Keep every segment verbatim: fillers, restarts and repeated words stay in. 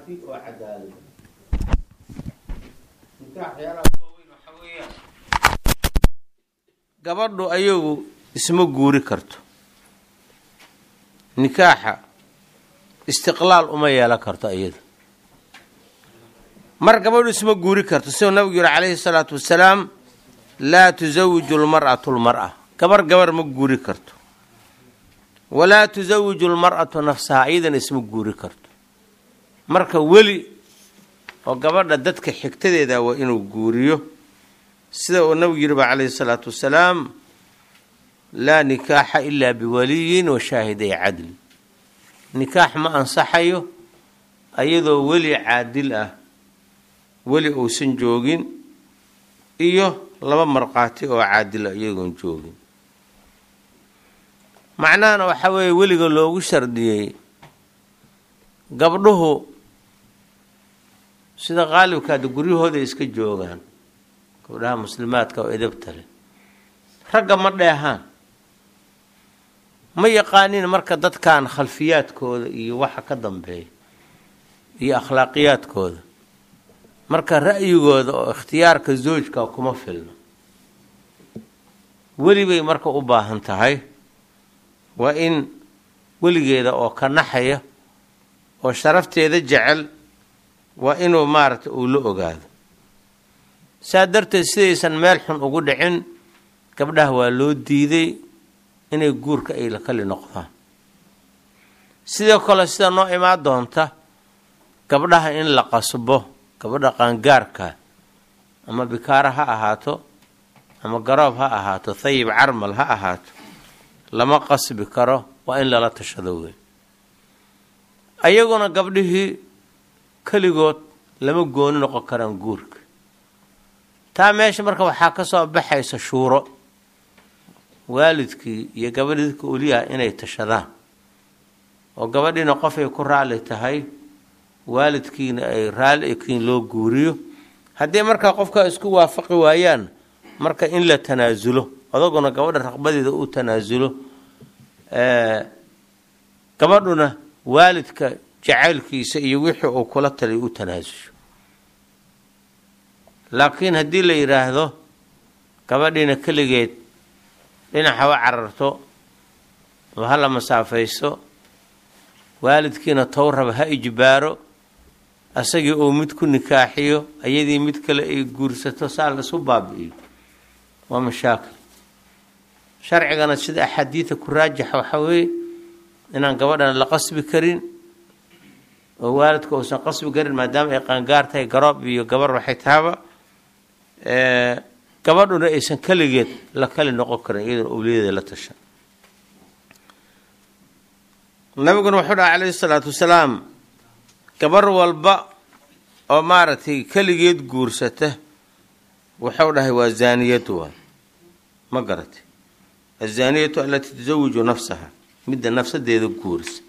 markhaati oo cadaalad nikaax yara weyn waxa weeyaan gabadhu ayagu isma guuri karto nikaaxa istiqlaal uma yeelan karto iyada mar gabadhu isma guuri karto sida nabigu yiri calayhi salaatu wasalaam laa tuzawiju almar'atu almar'a gabar gabar ma guuri karto walaa tuzawiju almar'atu nafsaha iyadan isma guuri karto marka weli oo gabadha dadka xigtadeeda waa inuu guuriyo sida uu nabigu yiri calayhi salaatu wasalaam laa nikaaxa ilaa biwaliyin wa shaahiday cadl nikaax ma ansaxayo ayadoo weli caadil ah weli uusan joogin iyo laba marqaati oo caadil ah iyagoon joogin macnaana waxa weeye weliga loogu shardiyey gabdhuhu sida qaalibkaada guryahooda iska joogaan gabdhaha muslimaadka oo edabta leh ragga ma dheehaan ma yaqaanin marka dadkan khalfiyaadkooda iyo waxa ka dambeeya iyo akhlaaqiyaadkooda marka ra'yigooda oo ikhtiyaarka zoojka kuma filno weli bay marka u baahan tahay waa in weligeeda oo ka naxaya oo sharafteeda jecel waa inuu maaragtay uu la ogaado saa darteed sidaysan meel xun ugu dhicin gabdhaha waa loo diiday inay guurka ay la kali noqdaan sidoo kale sida noo imaan doonta gabdhaha in la qasbo gabadha qaangaarka ama bikaara ha ahaato ama garoob ha ahaato thayib carmal ha ahaato lama qasbi karo waa in lala tashado weyn ayaguna gabdhihii keligood lama gooni noqon karaan guurka taa meesha marka waxaa ka soo baxaysa shuuro waalidkii iyo gabadhidka uliyaha inay tashadaan oo gabadhiina qof ay ku raali tahay waalidkiina ay raali kiin loo guuriyo haddii markaa qofka isku waafaqi waayaan marka in la tanaasulo adaguna gabadha raqbadeeda uu tanaasulo gabadhuna waalidka jacaylkiisa iyo wixii uu kula talay u tanaasusho laakiin haddii la yidhaahdo gabadhiina keligeed dhinaca wa cararto oo hala masaafayso waalidkiina towraba ha ijbaaro asagii uu mid ku nikaaxiyo ayadii mid kale ay guursato saa la isu baabi'iyo waa mashaakil sharcigana sida axaadiida ku raajaxa waxa weeye inaan gabadhana la qasbi karin oo waalidka uusan qasbi karin maadaama ay qaangaar tahay garoob iyo gabar waxay tahaba gabadhuna aysan keligeed la kali noqon karin iyadoo awliyadeeda la tashan nabiguna wuxuu dhahay calayhi salaatu wasalaam gabar walba oo maaragtay keligeed guursata wuxuu dhahay waa zaaniyadu waa ma garatay azaaniyatu allatii tazawiju nafsaha midda nafsadeeda guurisa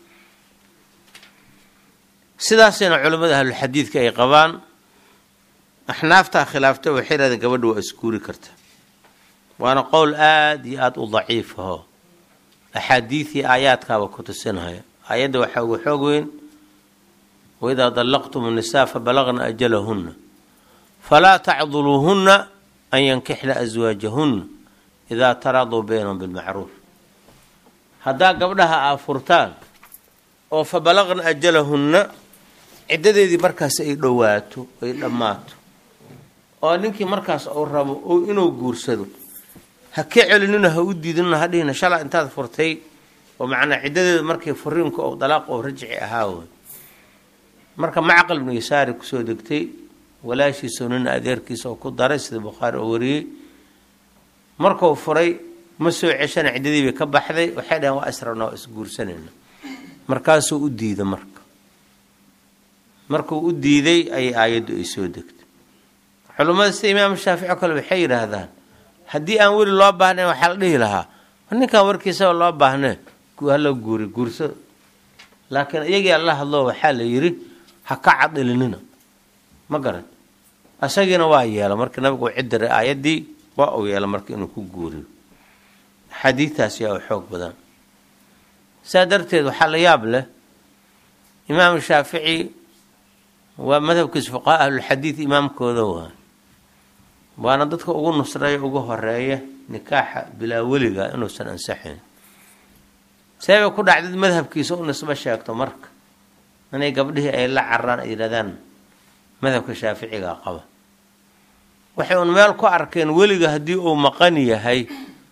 sidaasina culimmada ahlulxadiidka ay qabaan axnaaftaa khilaafta waxay yidhahdeen gabadha waa isguuri karta waana qowl aada iyo aada u daciif aho axaadiidii aayaadkaaba ku tusinaya aayadda waxaa ugu xoog weyn waidaa dallaqtum annisaa fabalagna ajalahunna falaa tacduluuhunna an yankixna aswaajahunna idaa taraduu baynahum bilmacruuf haddaa gabdhaha aa furtaan oo fabalagna ajalahunna ciddadeedii markaas ay dhowaato ay dhammaato oo ninkii markaas uu rabo inuu guursado ha ka celinina ha u diidinina ha dhihina shalaa intaad furtay oo macnaa ciddadeeda markay furiinka oo dalaaq oo rajci ahaa wey marka macqal ibnu yasaari kusoo degtay walaashiisa nin adeerkiisa oo ku daray sida bukhaari oo wariyey markuu furay ma soo ceshana ciddadii bay ka baxday waxay dhaheen waa israbna waa isguursanayna markaasuu u diiday marka markuu u diiday ayay aayaddu ay soo degtay culummada sida imaam shaafici kale waxay yidhaahdaan haddii aan weli loo baahnayn waxaa la dhihi lahaa ninkan warkiisaba loo baahnee hala guuri guursada laakiin iyagii alla hadloo waxaa la yidhi ha ka cadilinina ma garan asagiina waa yeela marka nabigu u cidiray aayaddii waa uu yeela marka inuu ku guuriyo xadiidtaas yaa u xoog badan saa darteed waxaa la yaab leh imaam shaafici ومذهب كيس فقهاء أهل الحديث إمام كودوا وأنا ضدك أقول نصرية أقول هرية نكاح بلا ولقى إنه سننسحن سبب كل عدد مذهب كيس ونسبة شاكتو مرك أنا قبله أي لا عران إلى ذن مذهب كشافعي قابه وحيون مالكو أركين ولقى هدي أو مقنية هاي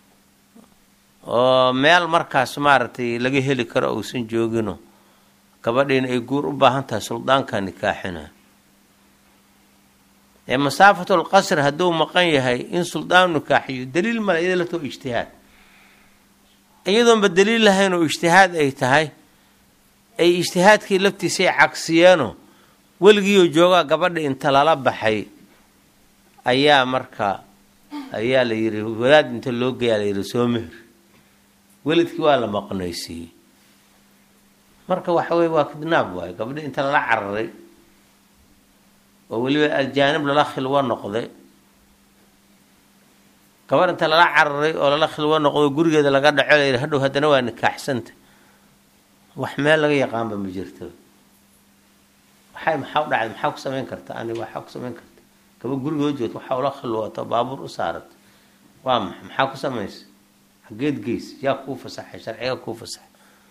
oo meel markaas maartay laga heli karo oo san joogino gabadheen ay guur u baahan tahay suldaanka nikaaxina ee masaafatul qasr haduu maqan yahay in suldaan nikaaxiyo daliil ma ila to ijtihaad iyadoo badaliil lahayn oo ijtihaad ay tahay ay ijtihaadkii laftiisa caqsiyeeno waligiyo jooga gabadha inta lala baxay ayaa marka ayaa la yiri walaad inta loo geeyay la yiri soo meher ولدكي ولا مقنيسي marka waxa way waa kidnaab way gabadha inta la cararay oo waliba aljaanib la khilwa noqday gabadha inta la cararay oo la khilwa noqday gurigeeda laga dhaco leeyahay hadhow hadana waa nikaaxsanta wax meel laga yaqaan ma jirto waxay maxaa dhacay maxaa ku sameyn kartaa ani waxa ku sameyn kartaa gaba gurigood joogto waxa la khilwato baabuur u saarat waa maxaa ku sameeyay geed gees yaa ku fasaxay sharciga ku fasax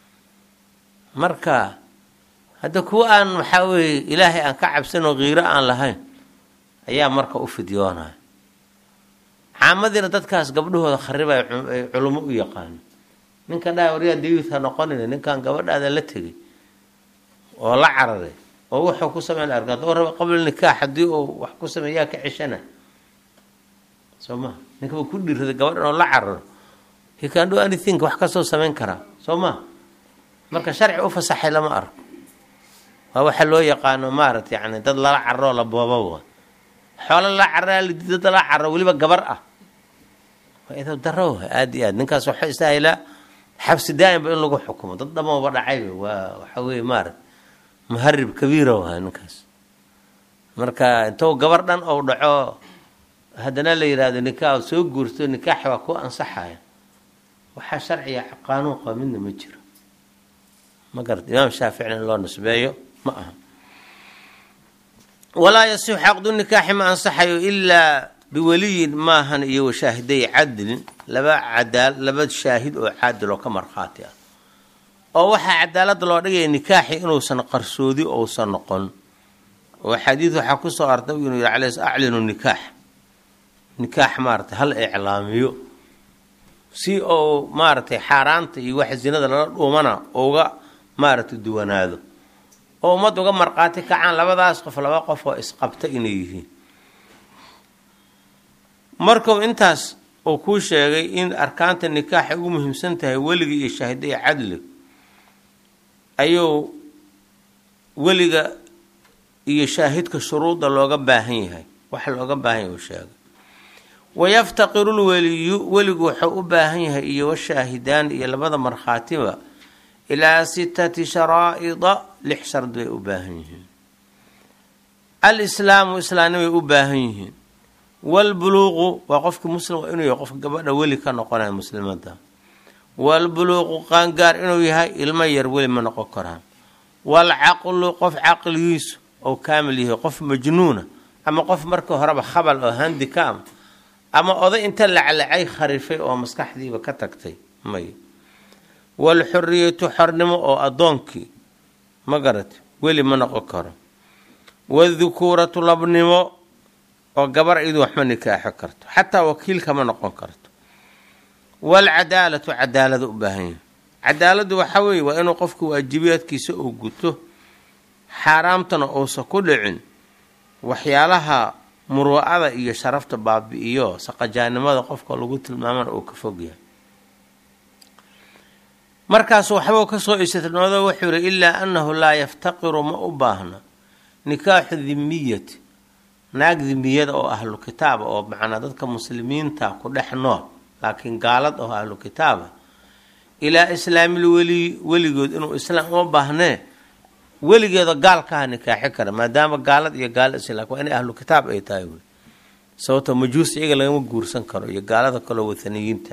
marka hada ku aan waxa way ilaahay aan ka cabsano qiiro aan lahayn ayaa marka u fidiyoonaa xaamadina dadkaas gabdhahooda kharibay culimo u yaqaan ninkan dhaawariya diiwta noqonina ninkan gabadhaada la tagay oo la cararay oo wuxuu ku sameeyay argad oo raba qabl nikaax hadii oo wax ku sameeyaa ka cishana soma ninka ku dhirada gabadha oo la cararay he can do anything wax ka soo sameyn kara soma marka sharci u fasaxay lama arko waa waxa loo yaqaan maarat yaani dad la carro la boobo xoolo la carro dad la carro waliba gabar ah waa ido daro aad iyo aad ninkaas waxa istaayla xabsi daa'im in lagu xukumo dad dhamo ba dhacay waa waxa weey maarat muharrib kabiir ah ninkaas marka intuu gabar dhan oo dhaco hadana la yiraahdo nikaax soo guurto nikaax waa ku ansaxaya waxa sharciya qaanuun qaamin ma jiro ma garad imaam shaafici loo nisbeeyo ma aha wala yasih aqdu nikaax ma ansaxayo illa biwaliy ma han iyo shaahiday cadl laba cadal laba shaahid oo cadl oo ka marxaati ah oo waxa cadaalad loo dhigay nikaaxi inuu san qarsoodi oo san noqon oo xadiis waxa ku soo arday inuu yiraahdo a'linu nikaax nikaax maarta hal iclaamiyo si oo maartay xaraanta iyo wax zinada la dhuumana ooga maartay duwanaado oo umad uga marqaati kacaan labadaas qof laba qof oo isqabta inay yihiin markuu intaas oo ku sheegay in arkaanta nikaax ugu muhiimsan tahay waliga iyo shaahiday cadli ayuu waliga iyo shaahidka shuruuda looga baahan yahay wax looga baahan yahay sheegay ويفتقر الولي ولي وحو باهن هي والشاهدان الى لبد مرخاتبه الى سته شرائط لحشر دي باهن الاسلام اسلامي باهن والبلوغ وقفك مسلم انه يقف غبا ولي كنقنا مسلمانته والبلوغ قانقار انه يحيى المير ولي ما نقو كران والعقل قف عقليس او كامل يحيى قف مجنونه اما قف marka horeba khabal oo handicap ama oday inta la calacay kharifay oo maskaxdiiba ka tagtay may wal hurriyatu xornimo oo adoonki ma garat wali ma noqon karo wal dhukuratu labnimo oo gabar idu wax ma nikaax karto hatta wakiilka ma noqon karto wal adaalatu adaaladu u baahan adaaladu waxa weey waa inuu qofku waajibaadkiisa uu guto xaraamtana oo sa ku dhicin waxyaalaha muru'ada iyo sharafta baabi'iyo saqajaanimada qofka lagu tilmaaman oo ka fogyahay markaas waxba ka soo isticmaado wuxuu yiri illa annahu la yaftaqiru ma u baahna nikaax dhimmiyati naag dhimmiyada oo ahlu kitaab oo macna dadka muslimiinta ku dhaxno laakiin gaalad oo ahlu kitaab ila islaamil wali waligood inuu islaam u baahnaa weligeeda gaalka nikaax kara maadaama gaalad iyo gaal islaam waa in ahlu kitaab ay tahay sababta majuus iyaga laga guursan karo iyo gaalada kale wadaniyiinta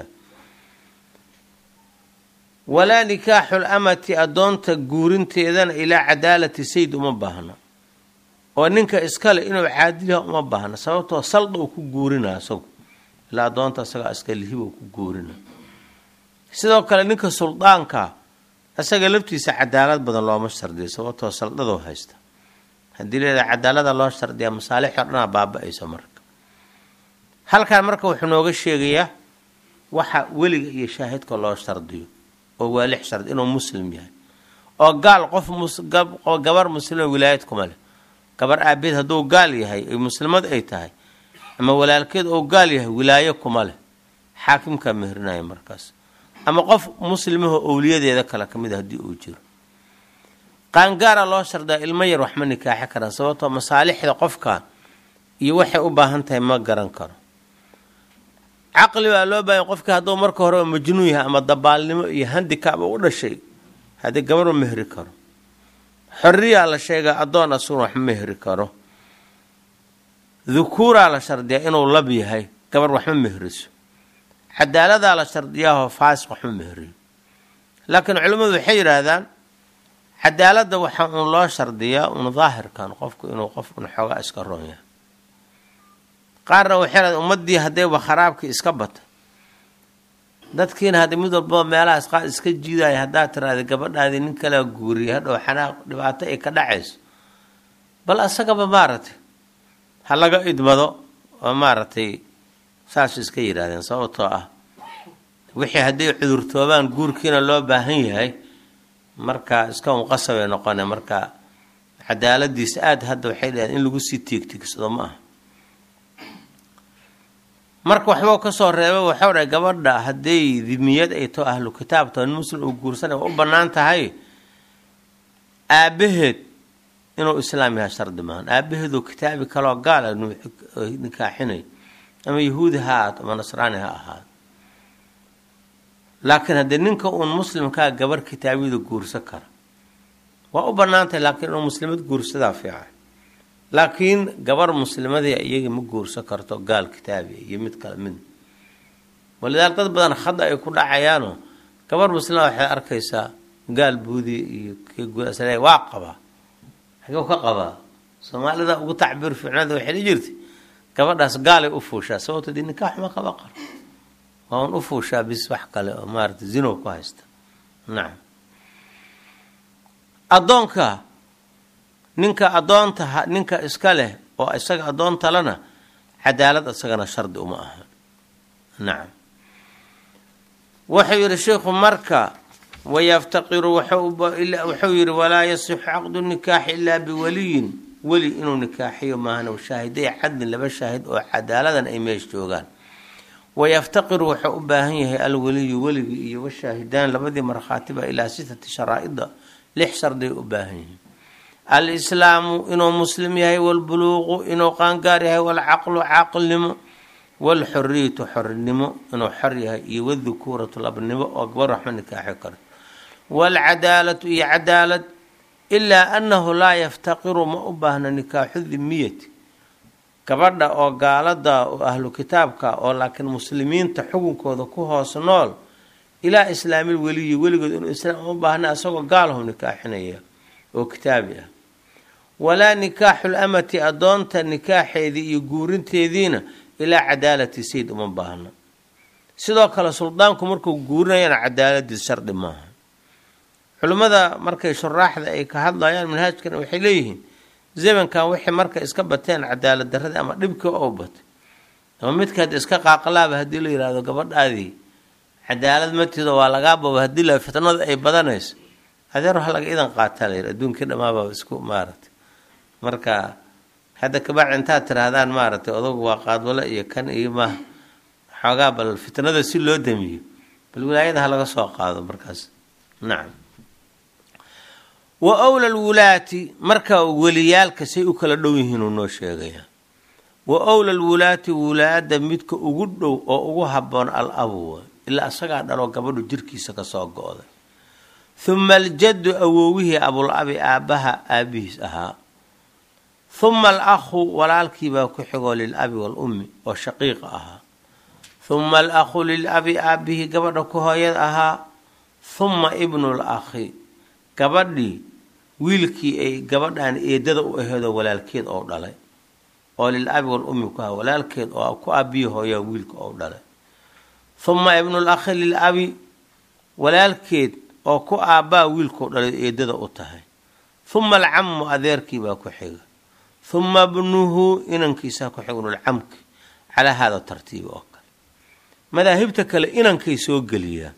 wala nikaaxul amati adoonta guurinteedana ila cadaalati sayd uma baahna oo ninka iskale inuu caadiliha uma baahna sababtoo salda uu ku guurinaa isagu ilaa doonta isaga iska lihiba uu ku guurinaa sidoo kale ninka suldaanka asaga laftiisa cadaalad badan looma shardiyo sababtoo saldadoo haysta haddii leedahay cadaalada loo shardiyaa masaalix dhanaa baaba'aysa marka halkan marka wuxuu nooga sheegayaa waxa weliga iyo shaahidka loo shardiyo oo waa lix shard inuu muslim yahay oo gaal qof gabar muslim wilaayad kuma leh gabar aabeed hadduu gaal yahay ay muslimad ay tahay ama walaalkeed oo gaal yahay wilaayo kuma leh xaakimka meherinayo markaas ama qof muslimaha awliyadeeda kala kamid hadii uu jiro qaangaara loo shardaa ilmo yar wax ma nikaaxi karaan sababtoo masaalixda qofka iyo waxay u baahan tahay ma garan karo caqli baa loo baahan qofka hadduu marka hore majnuun yahay ama dabaalnimo iyo handicap u dhashay hadii gabar ma mehri karo xorriya la sheega adoon asuun wax ma mehri karo dhukura la shardiyaa inuu lab yahay gabar wax ma mehriso cadaalada la shardiyaa faasiq wax ma mehriyo laakiin culimadu waxay yiraahdaan cadaalada waxa uu loo shardiyaa un daahirkan qofku inuu qof un xogaa iska roon yahay qaarna waxay yiraahdaan ummadii haday wax kharaabka iska bata dadkiina haday mid walba meelaha isqa iska jiiday hadaa tiraada gabadhaadi nin kala guuriyo hadhow xanaaq dhibaato ay ka dhacayso bal asaga ba maartay halaga idmado oo maartay saas iska yiraahdeen sababtoo ah wixii haday cudurtoobaan guurkiina loo baahan yahay marka iska un qasab ay noqon marka cadaaladiis aad hadda waxay leedahay in lagu sii tiigtigsado ma aha marka waxba ka soo reebay waxa uu gabadha haday dimiyad ay to ahlu kitaabto in muslim uu guursanay u banaan tahay aabaheed inuu islaam yahay shardi ma aha aabaheedu kitaabi kala gaal inuu nikaaxinay ama yahuudi ha ama nasraani ha ahaa laakiin hadii ninka uu muslimka gabar kitaabida guursan kara waa u banaantay laakiin uu muslimad guursada fiican laakiin gabar muslimadii iyaga ma guursan karto gaal kitaabi iyo mid kale mid walaal dad badan khada ay ku dhacayaano gabar muslima waxay arkaysaa gaal buudi iyo ka guursanay waa qaba xagu ka qaba Soomaalida ugu tacbir fiicnada waxay jirtay gabadhaas gaal ay u fuushaa sababtoo in nikaax ma qaba qar waan u fuushaa bis wax kale oo maarta zino ku haysta naam adoonka ninka adoonta ninka iska leh oo isaga adoonta lana cadaalad asagana shardi uma aha naam waxa yiri sheekhu marka wayaftaqiru waxa yiri walaa yasih aqdu nikah illa biwaliyin wali inuu nikaaxiyo maahna shaahiday xad laba shaahid oo cadaaladan ay meesh joogan wayaftaqiru waxa u baahan yahay alwali waligi iyo shaahidan labadii marxaatiba ila sitati sharaa'ida lix shardi u baahan yahay الإسلام إنه مسلم يهي والبلوغ إنه قانقار يهي والعقل عاقل والحرية حر نمو إنه حر يهي والذكورة طلب النمو وأكبر رحمة نكاح كرد والعدالة هي عدالة إلا أنه لا يفتقر ما أبهنا نكاح الذمية كبرنا أو قالت أهل كتابك أو لكن مسلمين تحكمك وذكوها صنال إلى إسلام الولي ولي إنه إسلام أبهنا أسوق قالهم نكاحنا وكتابها ولا نكاح الأمة أدونت النكاح ذي يقورن تيذينا إلى عدالة سيد من باهنا سيدوك على سلطانكم مركو قورنا يعني عدالة الشرط ماها علماء مركا شراح ذا إيكا هذا يعني من هاج كانوا وحليهن زي من كان وحي مركا إسكبتين عدالة درد أما ربك أوبت أما متك هاد إسكاق عقلابة هدي له إرادة قبض هذه عدالة متى ولا قابة وهدي له فتنة أي بدنس هذا روح لك إذا قاتل دون كده ما بسكو مارت مركا هذا كبار انتهى ترى هذا مارت أذوق وقاد ولا يكن إيه ما حقاب الفتنة ذا سيلو دمي بالولاية ده هلا سوق هذا مركز نعم وأولى الولاة مركا وليال كسيء كلا دويهن ونوشيغيا وأولى الولاة ولاد ميتك أقدو أو أوهبون الأبوة إلا أسقع دلو قبلو جركي سكا سوق هذا ثم الجد أووه أبو الأبي آبها آبيه أها ثم الأخ والالكي باكحقو للأبي والأم والشقيق أها ثم الأخ للأبي آبيه قبل كهاية أها ثم ابن الأخ قبل wiilkii ay gabadhan eedada u aheedo walaalkeed oo dhalay oo lil abi wal ummi ku walaalkeed oo ku aabiyo hooyo wiilka oo dhalay thumma ibnu al akhi lil abi walaalkeed oo ku aabaa wiilka oo dhalay eedada u tahay thumma al ammu adeerkii baa ku xiga thumma ibnuhu inankiisa ku xiga al amki ala hada tartiib oo kale madaahibta kale inankay soo galiyaa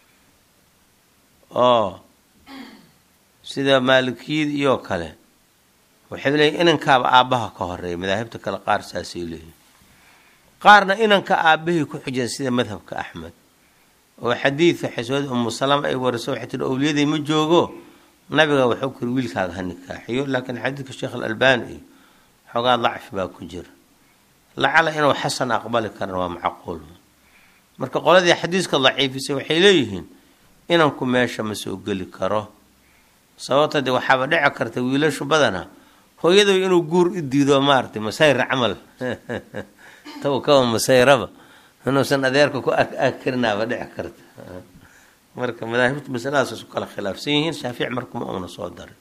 oo sida maalikiyada iyo kale waxay leeyihiin inankaaba aabaha ka horeeya madaahibta kale qaar saasay leeyihiin qaarna inanka aabahii ku xijeen sida madhabka axmed oo xadiidka xishood ummu salama ay wariso waxay tiri awliyaday ma joogo nabiga wuxuu ku wiilkaaga ha nikaaxiyo laakiin xadiidka sheekh al-albani xogaa dacf baa ku jira lacala inuu xasan aqbali karna waa macquul marka qoladii xadiiska daciifisay waxay leeyihiin inanku meesha ma soo geli karo sababta de waxaaba dhici karta wiilashu badana hooyadu inuu guur u diido maartay masayr camal taw ka masayraba inuu san adeerka ku akirnaaba dhici karta marka madaahibta mas'alaas isku kala khilaafsan yihiin shaafici markuu uma soo daray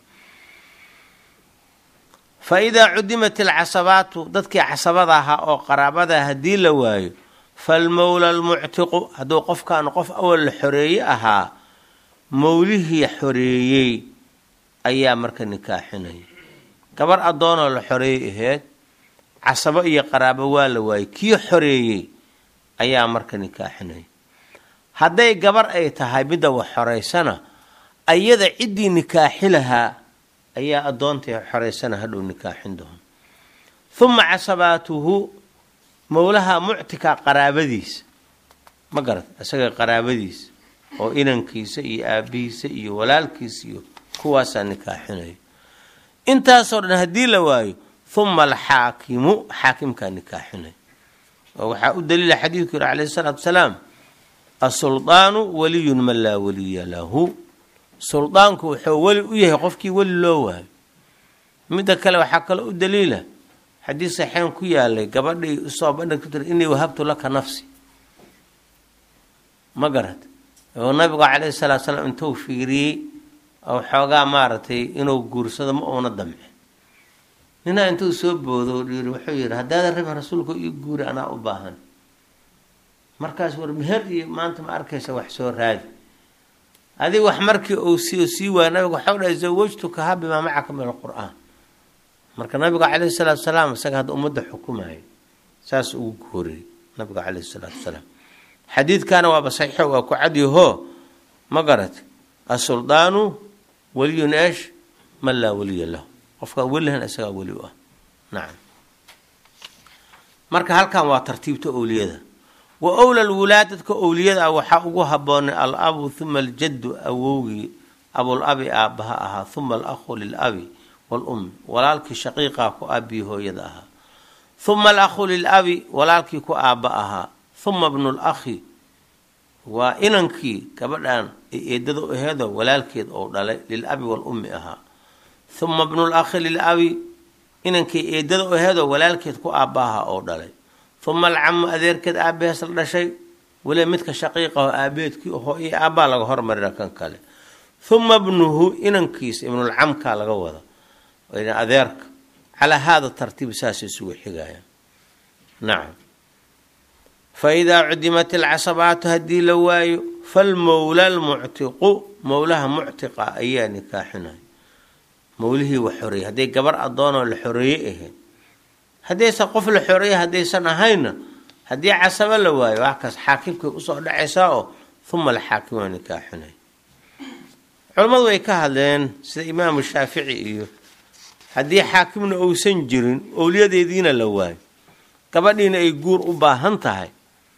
fa ida udimat al asabaatu dadkii casabada aha oo qaraabada hadii la waayo fal mawla al mu'tiq hadu qofkaan qof awal xoreeyay aha mawlihi xoreeyay ayaa marka nikaaxinay gabar adoon oo la xoreeyay aheed casabo iyo qaraabo waa la waayay kii xoreeyay ayaa marka nikaaxinay haday gabar ay tahay bida wax xoreysana ayada cidii nikaaxilaha ayaa adoonta xoreysana hadhow nikaaxin doon thumma casabatuhu mawlaha mu'tika qaraabadiis ma garad asaga qaraabadiis oo inankiisa iyo aabihiisa iyo walaalkiisa iyo kuwaas nikaaxinay intaas oo dhan hadii la waayo thumma al haakimu haakimka nikaaxinay oo waxa u daliil xadiidku rasuulka sallallahu alayhi wasallam as-sultaanu waliyun man la waliya lahu sultaanku wuxuu wali u yahay qofkii wali loo waayo mid kale waxa kale u daliila xadiis saxiix ku yaalay gabadhii soo bandhigtay inay wahabtu laka nafsi magarad oo nabiga kaleey sallallahu alayhi wasallam intuu fiiriyay oo xoogaa maartay inuu guursado ma oona damce nina intuu soo boodo dhiri wuxuu yiri hadaa rab rasuulku ii guuri ana u baahan markaas war meher iyo maanta ma arkaysa wax soo raadi adi wax markii uu sii sii waa nabiga waxa dhahay zawajtuka habi ma macaka min al-qur'an marka nabiga kaleey sallallahu alayhi wasallam isaga hada umada xukumaay saas uu guuray nabiga kaleey sallallahu alayhi wasallam xadiidkana waa saxiix waa ku cadiyo ma garad as-sultaanu waliyun ايش man la waliya lahu qofka walihan isaga wali ah naam marka halkan waa tartiibta awliyada wa awla al-wuladadka awliyada waxa ugu haboon al-abu thumma al-jadd awowgi abu al-abi abaha aha thumma al-akhu lil-abi wal-um walaalki shaqiiqa ku abi hooyada aha thumma al-akhu lil-abi walaalki ku aba aha thumma ibn al-akhi wa inanki gabadhan eedada u heedo walaalkeed oo dhalay lil-abi wal-ummi aha thumma ibn al-akhi lil-abi inanki eedada u heedo walaalkeed ku aabaha oo dhalay thumma al-amm adeerkeed aabahees la dhashay wala midka shaqiiqa oo aabeedkii oo ay aaba laga hormarina kan kale thumma ibnuhu inankiis ibn al-amm ka laga wada ina adeerka ala hada tartiib saasi soo xigaya na'am فإذا عدمت العصبات هدي لواي فالمولى المعتق مولها معتقة أي نكاحنا موله وحرية هدي قبر أضانه الحرية هدي سقف الحرية هدي سنة هينا هدي عصب لواي وعكس حاكمك أصعد عساءه ثم الحاكم نكاحنا علماء ويكهلين سيد إمام الشافعي هدي حاكمنا أو سنجرين أولياء دينا لواي قبلنا يقول أبا هنتهي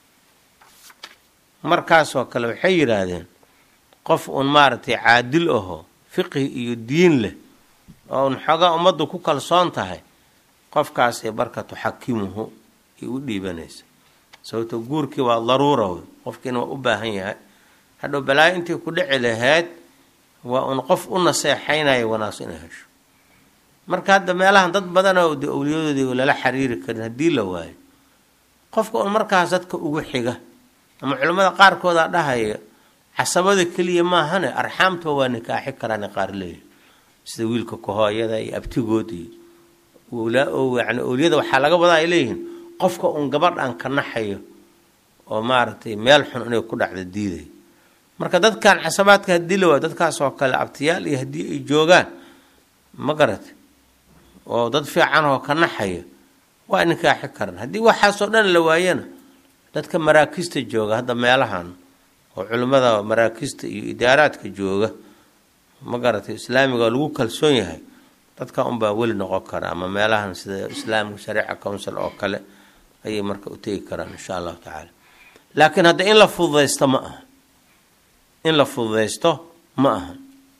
markaas oo kale waxay yiraahdeen qof on maartay caadil ah fiqh iyo diin leh oo xaga umadu ku kalsoon tahay qofkaas ee barkatu xakimuhu uu dhiibanaysa sababta guurkii waa daruuro qofkina u baahan yahay hadhow balaa intii ku dhici lahayd waa un qof u naseexaynay wanaasina hesho marka hadda meelahan dad badan oo awliyadoodii la xiriir karin hadii la waayo qofka on markaas dadka ugu xiga ama culimada qaar kooda dhahay casabada kaliya ma ahane arxaamta waa nikaaxi karaan qaar leeyahay sida wiilka kahooyada iyo abtigood iyo wala oo yani awliyada waxa laga wadaa ilayhin qofka un gabadh aan ka naxayo oo maartay meel xun inay ku dhacdo diiday marka dadkan casabaadka hadii la waa dadkaas oo kale abtiyaal iyo hadii ay joogaan ma garat oo dad fiican oo ka naxayo waa in ka xikaran hadii waxa soo dhan la waayana dadka maraakista jooga hadda meelahan oo culimada maraakista iyo idaaraadka jooga ma garatay islaamiga lagu kalsoon yahay dadka un baa wali noqon kara ama meelahan sida islaamka shariica council oo kale ay marka u teegi karaan insha Allah taala laakiin hadda in la fududeysto ma aha in la fududeysto ma aha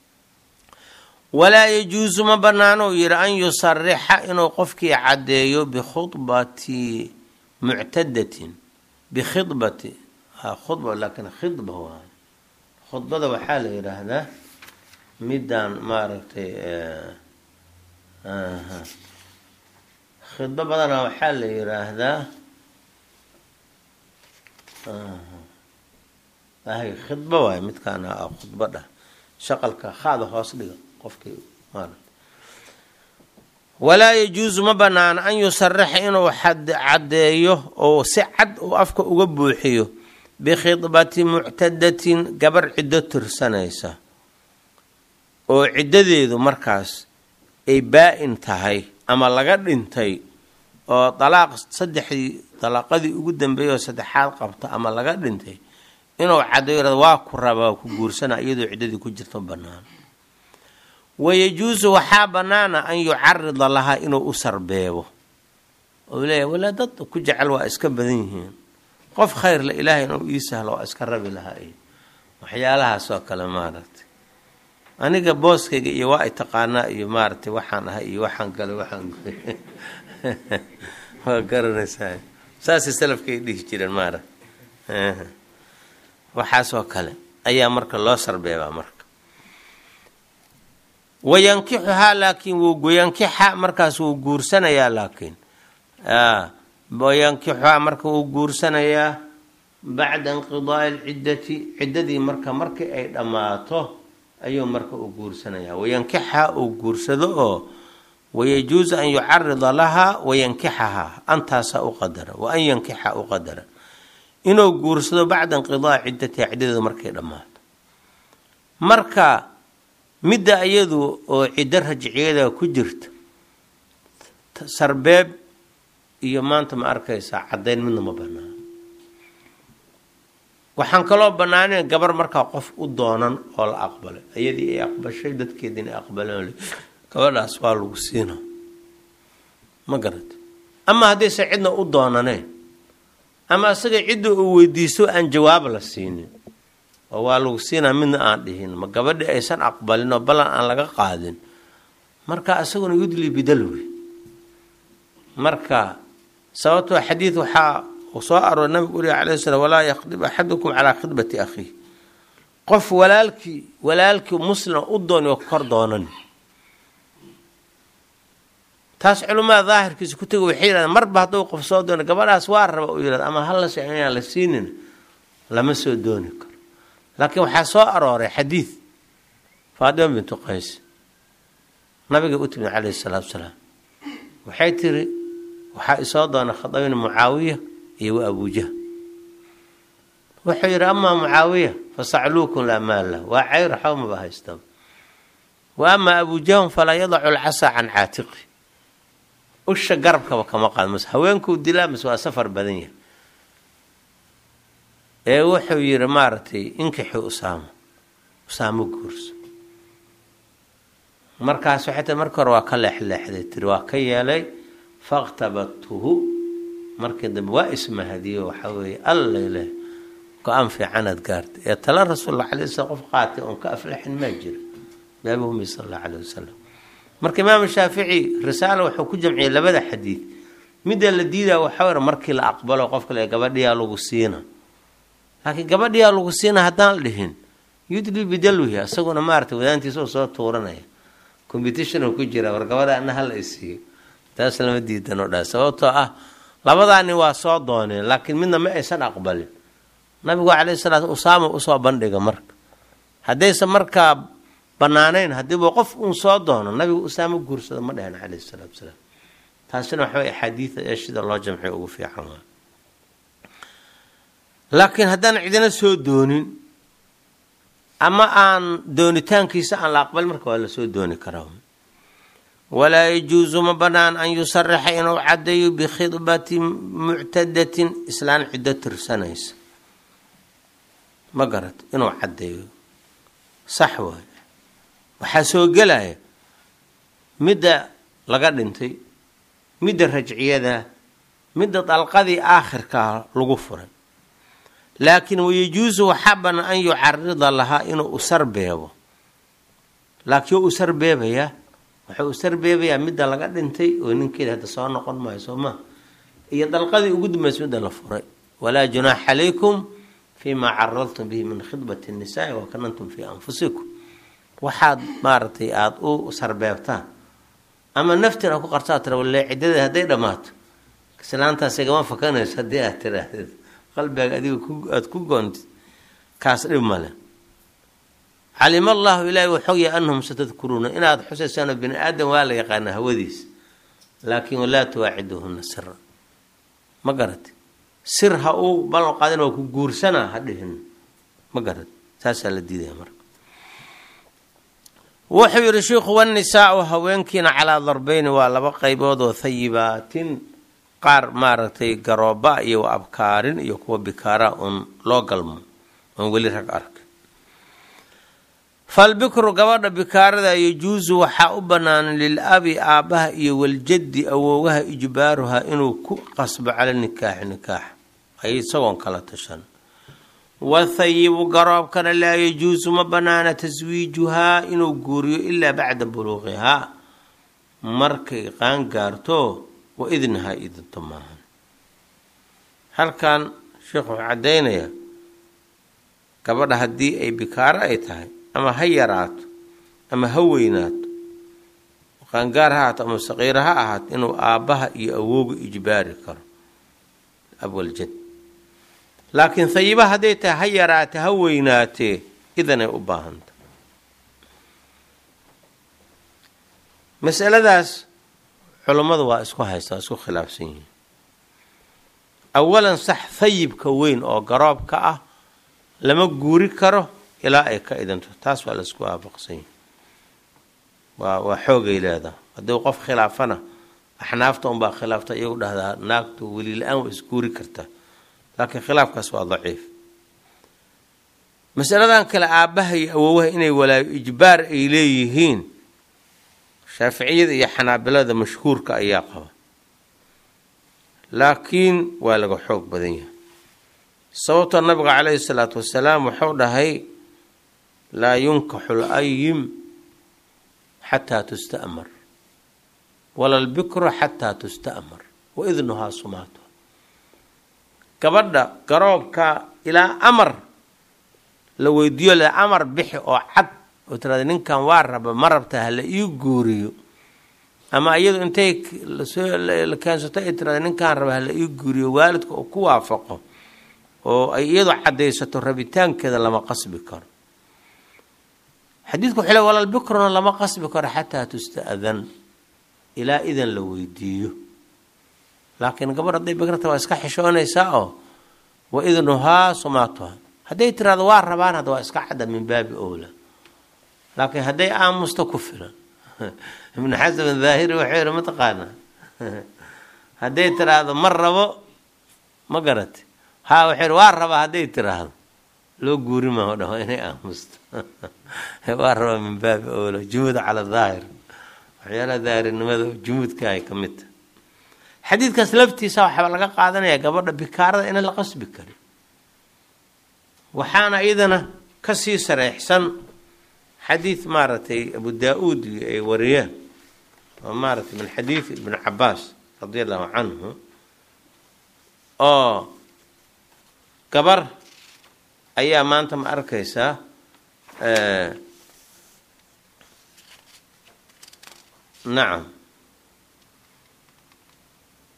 wala yajuzu ma banaano yira an yusarriha inuu qofkii cadeeyo bi khutbati mu'tadatin bi khutbati ha khutba laakiin khutba waa khutbada waxa la yiraahdaa midaan maaragtay aha khutba badana waxa la yiraahdaa aha ahay khutba waa mid kana khutbada shaqalka qaada hoos dhiga qofkii maaragtay wala yajuzu ma banaan an yusarriha inuu had cadeeyo oo si cad oo afka uga buuxiyo bi khutbati mu'tadatin gabar ciddo tirsanaysa oo ciddadeedu markaas ay baa'in tahay ama laga dhintay oo talaaq saddexdii talaaqadii ugu dambeeyay saddexaad qabta ama laga dhintay inuu cadeeyo waa ku raba ku guursana iyadoo ciddadii ku jirto banaan wayajuzu waxa banaana an yu'arrid laha inuu u sarbeebo oo leeyahay wala dad ku jecel waa iska badan yihiin qof khayr la ilaahay inuu ii sahlo iska rabi lahaa waxyaalaha soo kala maaragtay aniga booskayga iyo waa ay taqaana iyo maaragtay waxaan ahay iyo waxaan kale waxaan waa garanaysaa saas salafkay dhigi jireen maaragtay waxa soo kale ayaa marka loo sarbeebaa marka wayankihuha laakin wuu goyankiha markaas wuu guursanayaa laakin ah wayankihuha marka wuu guursanayaa bacda inqidaa al-iddati iddadii marka markii ay dhamaato ayuu marka uu guursanayaa wayankiha uu guursado oo wayajuuz an yu'arrid laha wayankihaha antaasa u qadara wa an yankiha u qadara inuu guursado bacda inqidaa iddati iddada markay dhamaato marka midda iyadu oo cidda rajciyada ku jirta sarbeeb iyo maanta ma arkaysa cadeyn midna ma banaan waxaan kaloo banaaneen gabar marka qof u doonan oo la aqbalay ayadii ay aqbashay dadkeedina aqbaleen gabadhaas waa lagu siina ma garad ama haddii sa cidna u doonaneen ama asaga cidda uu weydiisto aan jawaab la siinin oo waa lagu siina midna aan dhihin ma gabadhi aysan aqbalin oo balan aan laga qaadin marka asaguna yudli bidalwi marka sababtoo xadiis waxa soo aroor nabiga alayhi salaam wala yaqdib ahadukum ala khidbati akhi qof walaalki walaalki muslim u doono kor doonan taas culumada daahirkiisa ku tago waxay yiraahdaan marba haduu qof soo doono gabadhaas waa raba u yiraahdo ama hal la sheeynaa la siinin lama soo dooni karo laakiin waxa soo arooray xadiis Faadima bint Qays nabiga u timid alayhi salaam waxay tiri waxa isoo doona khadawin Muawiya iyo Abu Jahl waxay rama Muawiya fasa'lukum la mala wa ayr hawma bahaysta wa amma Abu Jahl fala yad'u al-'asa 'an 'atiqi usha garbka kama qaadmas haweenku dilaamis waa safar badan yahay ee wuxuu yiri maartay inkixi Usaama Usaama guurso markaas waxa markii hore waa ka leexleexday tiri waa ka yeelay faqtabatuhu markii dambe waa isma hadiyo waxa weeye alla ilaahay ka aan fiicanad gaartay ee tala rasuulullah alayhi salaam qof qaatay oo ka aflaxin ma jiro nabiga sallallahu alayhi wasallam markii imaam Shaafici risaalo wuxuu ku jamciyay labada xadiis mid la diidaa waxa weeye markii la aqbalo qofka la gabadhiya lagu siina laakiin gabadhiya lagu siina hadaan dhihin yudli bidalwi asaguna maartay wadaantiisa soo tuuranaya competition ku jira war gabadha ana hal isiyo taas lama diidano dhaa sababtoo ah labadaani waa soo dooneen laakiin midna ma aysan aqbalin nabigu alayhi salaatu Usaama u soo bandhiga marka hadaysa marka banaanayn hadiiba qof uun soo doono nabigu usaamo guursada ma dhahan calayhi salaatu wasalaam taasina waxa way xadiida ee sida loo jamciyo ugu fiican waa laakiin haddaan cidina soo doonin ama aan doonitaankiisa aan la aqbal marka waa la soo dooni karaa walaa yajuusu ma banaan an yusarixa inuu caddeeyo bikhidbati muctadatin islaan ciddo tirsanaysa ma garad inuu caddeeyo sax waay waxaa soo gelaya midda laga dhintay midda rajciyada midda dalqadii aakhirka lagu furay laakiin wayajuusu waxaa banaan an yucarida lahaa inuu u sarbeebo laakiin u sarbeebaya wuxuu u sarbeebayaa midda laga dhintay oo ninkeeda hadda soo noqon maayo soo ma iyo dalqadii ugu dambeysay midda la furay walaa junaaxa calaykum fiima caradtum bihi min khidbati nnisaai wa kanantum fii anfusikum waxaad maaragtay aada u sarbeebtaan ama naftina ku qartaa tira walle ciddada hadday dhammaato islaantaas igama fakanayso haddii aad tiraahdeed qalbiga adiga aada ku goontid kaas dhib male calima allahu ilaahi wuxuu yahay annahum satadkuruuna inaad xusaysaan bini aadam waa la yaqaana hawadiisa laakiin walaa tuwaaciduhuna sira ma garati sir ha uu ballan qaadin waa ku guursanaa ha dhihin ma garati saasaa la diidaya marka wuxuu yidhi sheikhu wannisaau haweenkiina calaa darbeyni waa laba qaybood oo thayibaatin qaar maaragtay garooba iyo wa abkaarin iyo kuwa bikaara uun loo galmo oon weli rag ark falbikru gabadha bikaarada yajuusu waxaa u bannaan lilabi aabbaha iyo waljaddi awoogaha ijbaaruhaa inuu ku qasbo cala nikaaxi nikaax ay isagoon kala tashan wathayibu garoobkana laa yajuusu ma bannaana taswiijuhaa inuu guuriyo ilaa bacda buluuqihaa markay qaan gaarto wa idnahaa idinto maahan halkan sheekhu wuxuu caddaynayaa gabadha haddii ay bikaaro ay tahay ama ha yaraato ama ha weynaato qaangaar ha ahaato ama saqiiro ha ahaato inuu aabbaha iyo awooga ijbaari karo abwaljad laakiin hayiba hadday tahay ha yaraate ha weynaatee idanay u baahanta masaladaas culummadu waa isku haystaa isku khilaafsan yihiin awalan sax hayibka weyn oo garoobka ah lama guuri karo ilaa ay ka idanto taas waa la isku waafaqsan yahay waa waa xoogay leedahay haddii qof khilaafana axnaafta unbaa khilaafta iyagu dhahdaa naagtu weli la-aan waa isguuri kartaa laakiin khilaafkaas waa daciif masaladan kale aabbaha iyo awoowaha inay walaayo ijbaar ay leeyihiin shaaficiyada iyo xanaabilada mashhuurka ayaa qaba laakiin waa laga xoog badan yahay sababtoo nabiga calayhi salaatu wasalaam wuxuu dhahay laa yunkaxu layim xataa tusta'mar wala lbikru xataa tusta'mar wa idnuhaa sumaatu gabadha garoobka ilaa amar la weydiiyo le amar bixi oo cad oo tiraada ninkan waa raba ma rabta hala ii guuriyo ama iyadu intay la keensato ay tiraada ninkan raba hala ii guuriyo waalidka oo ku waafaqo oo ay iyadu caddaysato rabitaankeeda lama qasbi karo xadiidku wuxuu le walalbikruna lama qasbi karo xataa tusta'dan ilaa idan la weydiiyo laakiin gabar hadday bikrata waa iska xishoonaysaa oo wa idnuhaa sumaatuha hadday tiraado waa rabaan hadda waa iska cadda min baabi owla laakiin hadday aamusto ku filan ibnu xasan daahiri wuxuu yihi mataqaanaa hadday tiraahdo ma rabo ma garati haa wuxuu yihi waa rabaa hadday tiraahdo loo guuri maaho dhaho inay aamusto waa rabaa min baabi owla jumuud cala daahir waxyaalaha daahirinimada jumuudka ay ka mid tahay xadiidkaas laftiisa waxaa laga qaadanayaa gabadha bikaarada inaan la qasbi karin waxaana iyadana kasii sareexsan xadiid maaragtay abu daa-uud ay wariyeen oo maaragtay min xadiid ibn cabaas radia allahu canhu oo gabar ayaa maanta ma arkaysaa nacam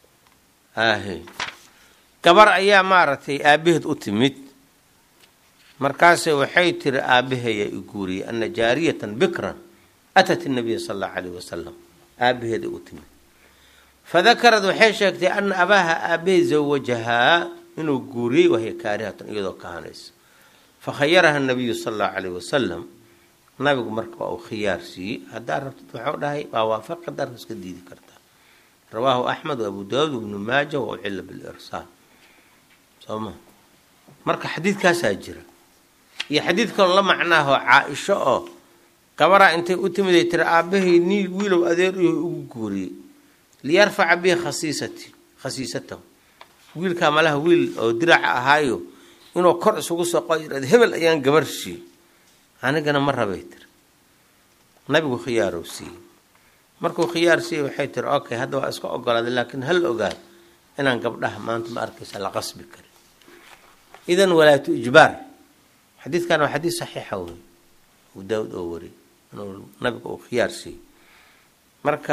ahe gabar ayaa maaragtay aabaheed u timid markaasay waxay tiri aabbaheeya i guuriyey ana jaariyatan bikran atat الnabiy sala allahu calayh wasalam aabbaheeda u timid fadakarad waxay sheegtay ana abaaha aabbahay zawajahaa inuu guuriyey wahiya kaarihatan iyadoo kahanaysa fakhayaraha nabiyu sala allahu calayh wasalam nabigu marka waa uu khiyaar siiyey haddaa rabtid waxuu dhahay waa waafaqi darka iska diidi kartaa rawaahu axmed abu daawud ibnu maaja wa ucila bilirsaal sooma marka xadiidkaasaa jira iyo xadiid kaloo la macnaaho caa-isho oo gabaraa intay u timiday tiri aabbahay nii wiilow adeer iyo ugu guuriyey liyarfaca bihi khasiisati khasiisatahu wiilkaa malaha wiil oo diraca ahaayo inuu kor isugu soo qoyirad hebel ayaan gabar shii anigana ma rabay tiri nabigu khiyaarow siiyey markuu khiyaar siiyey waxay tiri okay hadda waa iska ogolaaday laakiin hal ogaad inaan gabdhaha maanta ma arkaysa la qasbi karin idan walaatu ijbaar xadiidkan waa xadiid saxiixa wey abu daawud oo wari inuu nabigu uu khiyaar siiyey marka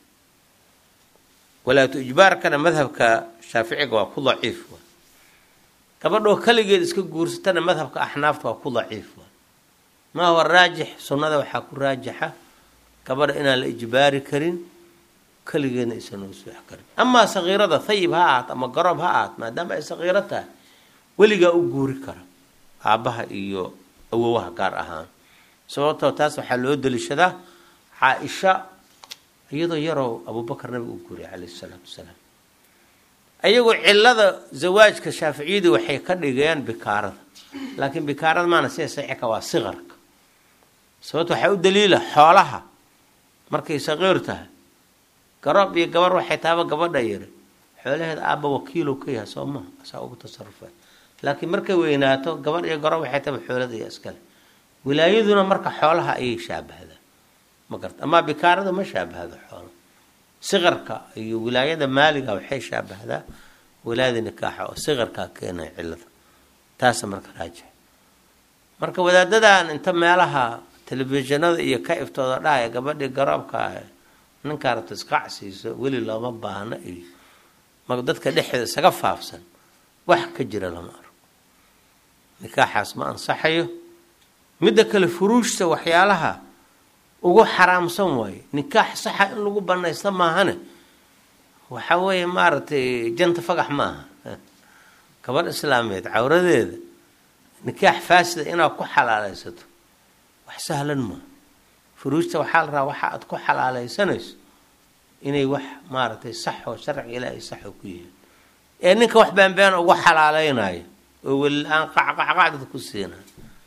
walaatu ijbaarkana madhabka shaaficiga waa ku daciif wa gabadhoo kaligeed iska guursatana madhabka axnaafta waa ku daciif wa maa huwa raajix sunnada waxaa ku raajixa gabadha inaan la ijbaari karin kaligeedna isan u suux karin amaa sagiirada thayib ha ahaat ama garoob ha ahaat maadaama ay sagiiro tahay weligaa u guuri kara aabbaha iyo awowaha gaar ahaan sababtoo taas waxaa loo daliishadaa caa-isha iyadoo yarow abubakar nabiga u guuriyay calayhi salaatu wasalaam ayagoo cilada zawaajka shaaficiyadu waxay ka dhigeen bikaarada laakiin bikaarada maana sida saxiixka waa siqarka sababto waxaa u daliila xoolaha markay saqiir tahay garoob iyo gabar waxay taaba gabadha yare xoolaheeda aabba wakiilow ka yahay soo maha asaa ugu tasarufay laakiin markay weynaato gabar iyo garoob waxay taaba xoolada iyo iskale wilaayaduna marka xoolaha ayay shaabahdaa ma garta amaa bikaarada ma shaabahdo xoolo siqarka iyo wilaayada maaliga waxay shaabahdaa wilaayada nikaaxa oo siqarkaa keenay cilada taasa marka raajix marka wadaadadan inta meelaha telefishinada iyo ka iftooda dhahaya gabadhii garoobka ah ninkaa rabto isqacsiiso weli looma baahna iyo ma dadka dhexdeeda isaga faafsan wax ka jira lama arko nikaaxaas ma ansaxayo midda kale furuushta waxyaalaha ugu xaraamsan waaye nikaax saxa in lagu banaysta maahane waxa weeye maaragtay janta fagax maaha gabadh islaameed cawradeeda nikaax faasida inaad ku xalaalaysato wax sahlan maaha furuushta waxaa la rabaa waxa aad ku xalaalaysanayso inay wax maaragtay sax oo sharciga ilaahay sax oo ku yihiin ee ninka wax baanbaan ugu xalaalaynayo oo weli aan qacqacqacdad ku siinayo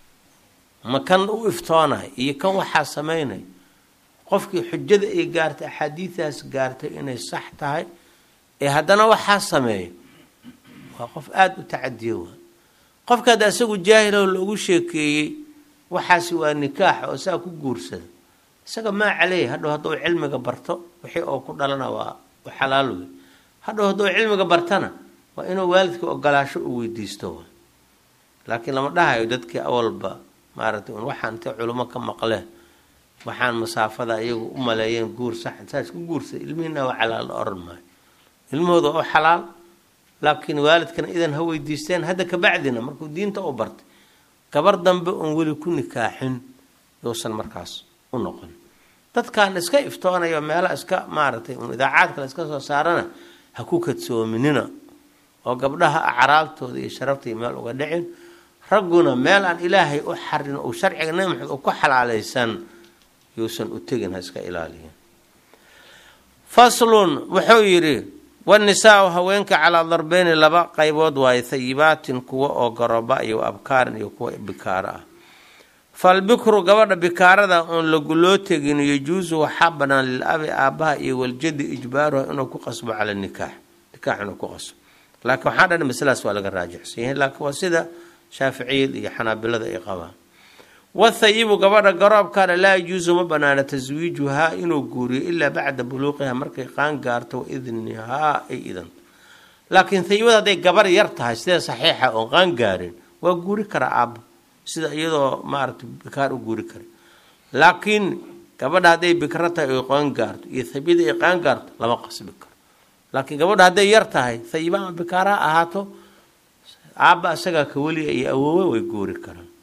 ma kan u iftoonayo iyo kan waxaa samaynay qofkii xujada ay gaartay axaadiidaas gaartay inay sax tahay ee haddana waxaa sameeyo waa qof aada u tacadiyo waa qofka hadda isagu jaahilow loogu sheekeeyey waxaasi waa nikaax oo saa ku guursada isaga maa caleyh hadhow hadduu cilmiga barto wixii oo ku dhalana waa u xalaal wey hadhow hadduu cilmiga bartana waa inuu waalidka ogolaasho u weydiisto waa laakiin lama dhahayo dadkii awalba maaragtay un waxaan intay culimo ka maqleen waxaan masaafada iyagu u maleeyeen guur sax saas ku guursa ilmihiina waa xalaal oran maayo ilmahooda oo xalaal laakiin waalidkana idan ha weydiisteen hadda ka bacdina markuu diinta u bartay gabar dambe oon weli ku nikaaxin yousan markaas u noqon dadkaan iska iftoonayo meela iska maaragtay un idaacaad kale iska soo saarana ha ku kadsoominina oo gabdhaha acraabtooda iyo sharaftay meel uga dhicin ragguna meel aan ilaahay u xarin oo sharciga nabi maxamed u ku xalaalaysan yuusan u tegin ha iska ilaaliyin faslun wuxuu yidhi والنساء هوينك على ضربين لبا قيبود واي ثيبات كوا او غربا iyo abkaaran iyo kuwa bikaara falbikru gabadha bikaarada on lagu loo tegin yajuusu waxabana lil abi aabaha iyo waljad ijbaaru inuu ku qasbo ala nikah nikah inuu ku qasbo laakiin waxa dhan masalaas waa laga raajixsan laakiin waa sida shaafiiciyada iyo xanaabilada ay qabaan wathayibu gabadha garabka la yajuusu ma banaana taswiijuha inuu guuriyo illa bacda buluuqiha markay qaan gaarto idniha ay idan laakiin thayibada day gabar yar tahay sida saxiixa oo qaan gaarin waa guuri kara aab sida iyadoo maartay bikaar u guuri kara laakiin gabadha haday bikrata ay qaan gaarto iyo thayibada ay qaan gaarto lama qasbi karo laakiin gabadha haday yar tahay thayiba bikaara ahaato aab asaga ka wali ay awoowe way guuri karaan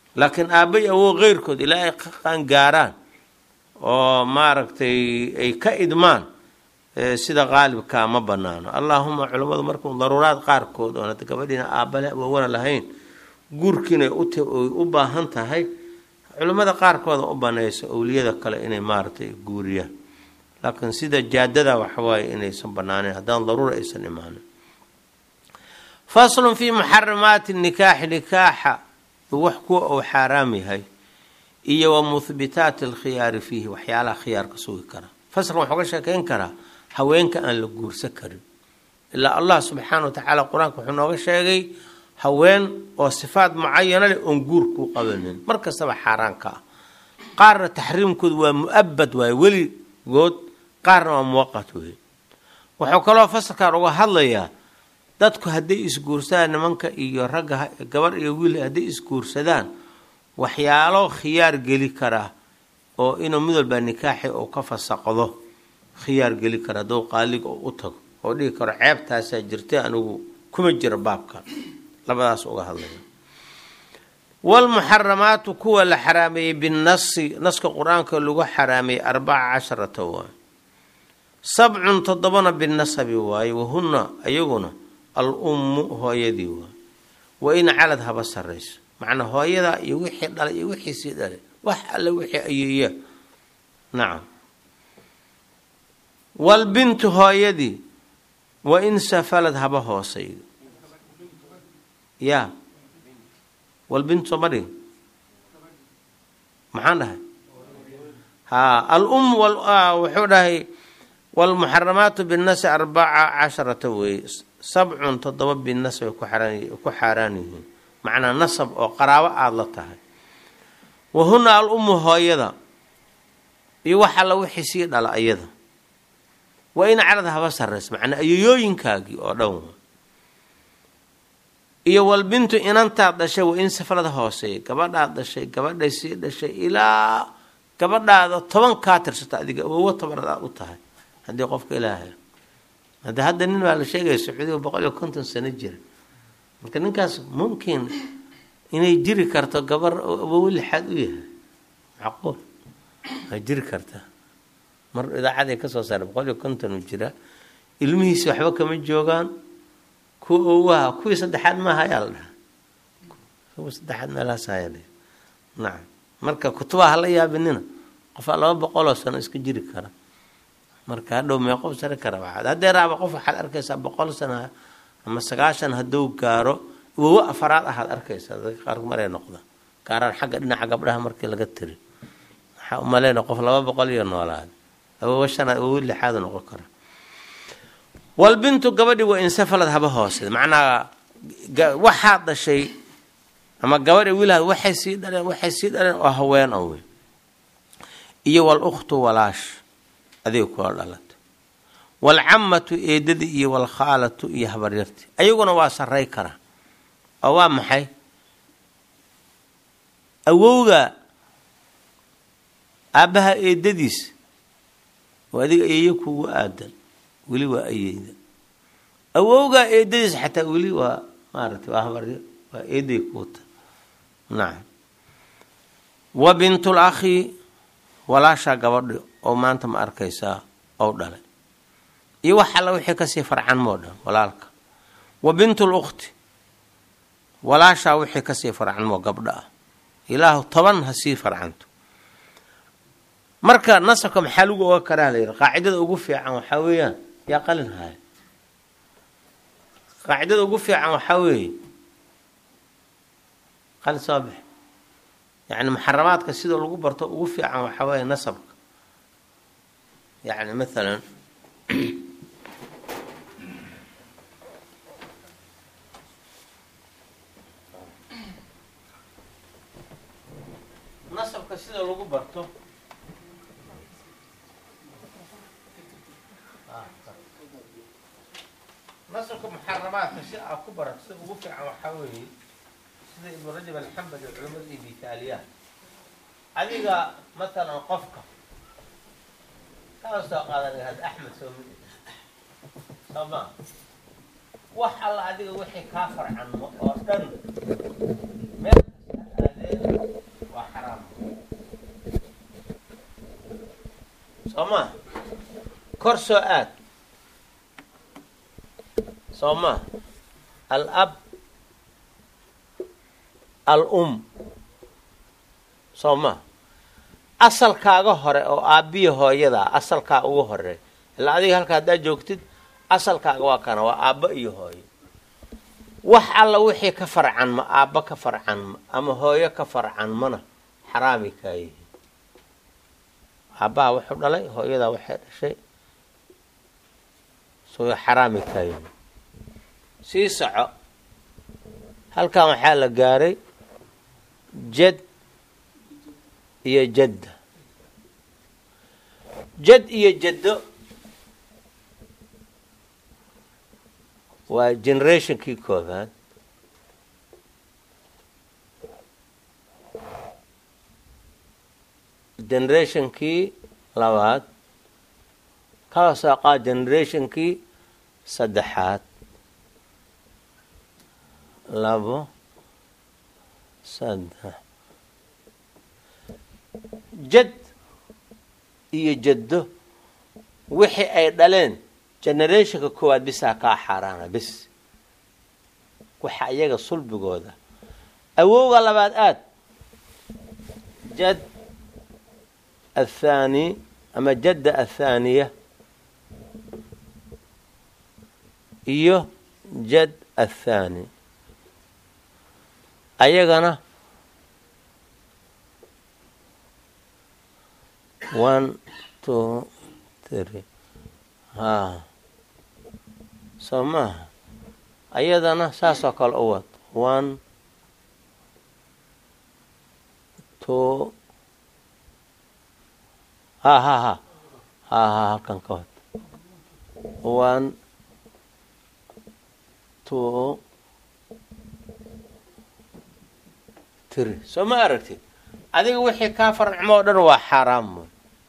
laakiin aabay awoo qeyrkood ilaa ay qaan gaaraan oo maaragtay ay ka idmaan sida qaalibkaa ma banaano. allaahuma culimmadu markuu daruuraad qaarkood oona gabadhiina aabbale awowana lahayn guurkiina u baahan tahay culimmada qaarkooda u banayso awliyada kale inay maaragtay guuriyaan, laakiin sida jaadada waxawaaye inaysan banaaneyn haddaan daruura aysan imaanin. faslun fii muxaramaati nikaaxi, nikaaxa wax kuwa uu xaaraam yahay iyo wa muhbitaati alkhiyaari fiihi, waxyaalaha khiyaarka sugi kara. faslkan waxuu ka sheekeyn karaa haweenka aan la guursan karin. ilaa allah subxaana wa tacaala qur-aanka wuxuu nooga sheegay haween oo sifaad mucayana leh oon guurkuu qabanin, mar kastaba xaaraanka ah. qaarna taxriimkooda waa mu-abad waaye weligood, qaarna waa muwaqat wey. wuxuu kaloo fasalkan uga hadlayaa dadku hadday isguursadaan, nimanka iyo ragga gabar iyo wiil hadday isguursadaan waxyaalo khiyaar geli kara oo inuu mid walba nikaaxi uu ka fasaqdo khiyaar geli kara hadduu qaaliga u tago oo dhihi karo ceebtaasaa jirtay anigu kuma jiro baabkan. labadaas uga hadlaya. walmuxaramaatu kuwa la xaraameeyey binasi, naska qur-aanka lagu xaraameeyey arbaca casharata waay, sabcun toddobana binasabi waaye, wahuna ayaguna al ummu hooyadii waay, wa in calad haba sarayso, macnaa hooyada iyo wixii dhalay iyo wixii sii dhalay wax alle wixii ayeeya. nacam. walbintu hooyadii wa in safalad haba hoosaydo, ya walbintu soomari maxaan dhahay ha al-um wuxuu dhahay walmuxaramaatu binasi arbaca casharata wey, sabcun toddoba binas way ku xaaraan yihiin, macnaa nasab oo qaraabo aada la tahay. wahuna al-ummu hooyada iyo wax alla wixii sii dhala ayada, waa in calad haba saraysa, macnaa ayoyooyinkaagii oo dhan. iyo walbintu inantaad dhashay wa in safalada hooseeya, gabadhaad dhashay gabadhay sii dhashay ilaa gabadhaada toban kaa tirsata adiga awowo tobanad aad u tahay haddii qofka ilaahay. hadda hadda nin baa la sheegaya sacuudiga boqol iyo konton sano jira, marka ninkaas mumkin inay jiri karto gabar awowo lixaad u yahay, macquul way jiri kartaa. mar idaacaday ka soo saaray boqol iyo konton u jira, ilmihiisi waxba kama joogaan, kuwa kuwii saddexaad maaha ayaa la dhahaa, kuwa saddexaad meelahaas ayaa la nacam. marka kutubaha hala yaabinina, qofaa laba boqoloo sano iska jiri kara, marka hadhow mee qof sari kara waxaad haddee raaba qof waxaad arkaysaa boqol sano ama sagaashan hadduu gaaro wowo afaraad ahaad arkaysaa. dadka qaarku maray noqda gaaraan xagga dhinaca gabdhaha markii laga tiri, waxaa umaleyna qof laba boqol iyo noolaad awowo shanaad awowo lixaad noqon kara. walbintu gabadhi waa insafalad haba hoose, macnaa waxaad dhashay ama gabadhi wiilhaad waxay sii dhaleen waxay sii dhaleen oo haween oo weyn. iyo walukhtu walaash adiga kula dhalatay, walcammatu eedadii iyo walkhaalatu iyo habaryarti ayaguna waa saray karaa. oo waa maxay? awowga aabbaha eedadiis oo adiga eeyo kugu aadan weli waa ayeyda, awowgaa eedadiis xataa weli waa maaragtay waa habaryo waa eeday kuuta. nacam. wa bintul akhi walaashaa gabadhi oo maanta ma arkaysaa oo dhalay iyo wax alla wixii kasii farcan moo dhan walaalka. wa bintul ukhti walaashaa wixii kasii farcan moo gabdha ah, ilaahu toban ha sii farcanto. marka nasabka maxaa lagu oga karaa layidhi, qaacidada ugu fiican waxaa weeyaan yaa qalin haya, qaacidada ugu fiican waxaa weeye qalin soo bax. yacni muxaramaadka sida lagu barto ugu fiican waxaa weeye nasabka. yacni mathalan nasabka sida lagu barto nasabka muxaramaadka si aad ku barato sida ugu fiican waxaa weeye sida ibnu rajab alxambali culamada iyo bitaaliyaan. adiga matalan qofka kala soo qaadanay had axmed soo mid sama wax alla adiga wixii kaa farcanmo oo dhan meel aadeen صوما كرسو آت صوما الأب الأم صوما أصل كاغو هوري أو أبي هويدا أصل كاغو هوري إلا أديك هالك هدا جوجتid أصل كاغو كان وأب إيو هوي wax alla wixii ka farcan ma aabba ka farcan ama hooyo ka farcan mana xaraami ka yihiin aabbaha wuxuu dhalay hooyada waxay dhashay soo xaraami ka yihiin sii soco halkan waxaa la gaaray jad iyo jadda jad iyo jaddo waa generationkii koobaad generationkii labaad kala soo qaad generationkii saddexaad labo saddex jad iyo jaddo wixii ay dhaleen generationka koowaad bisaa kaa xaaraana bis waxa iyaga sulbigooda awowga labaad aad jad الثاني أما جدة الثانية إيوه جد الثاني أيقنا one two three ها سماه أيضا ساسق الأول one two ها ها ها ها ها كان كوت one two three سما أرتي هذه وحي كافر عمودن وحرام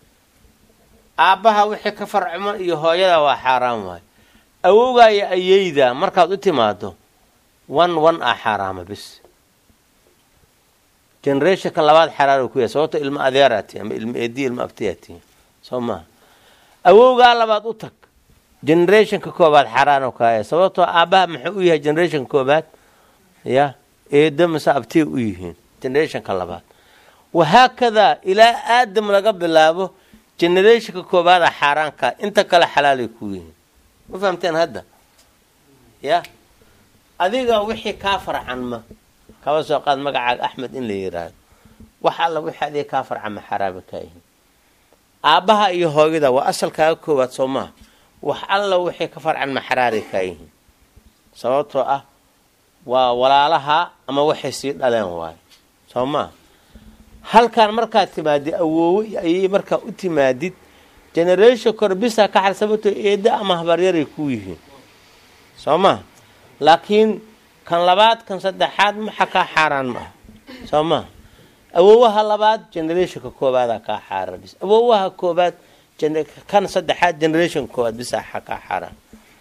أبها وحي كفر عمود يهويدا وحرام أوجا يأيدا مركز أتماده one one أحرام بس generation كلابات حرارة كويس صوت علم أذيراتي أم علم إدي علم أفتياتي سما أوجا لابد أتك generation كوبات حرارة كويس صوت أبا محويها generation كوبات يا إدم سأبتي ويهين generation كلابات وهكذا إلى آدم لقب اللابه generation كوبات حرارة كا أنت كلا حلال كويهين ما فهمتين هذا يا أذيك وحي كافر عن ما كما سوقات مقعد أحمد إن لي يراد وحال وحي هذه كافر عن حرام كايه أبها يهوجدا وأصل كاكوبات سوما وحال وحي كفر عن محراري كايه صوته أه ولا لها أما وحي سيد ألين واي سوما هل كان مركا تمادي أو أي مركا أتمادي جنريشن كربسها كحسبته إيدا أما هبريري كويه سوما لكن كان لباد كان صدحات محكا حاران ما سوما أووها لباد جنريشن كوباد كا حاران بس أووها كوباد جن كان صدحات جنريشن كوباد بس حكا حاران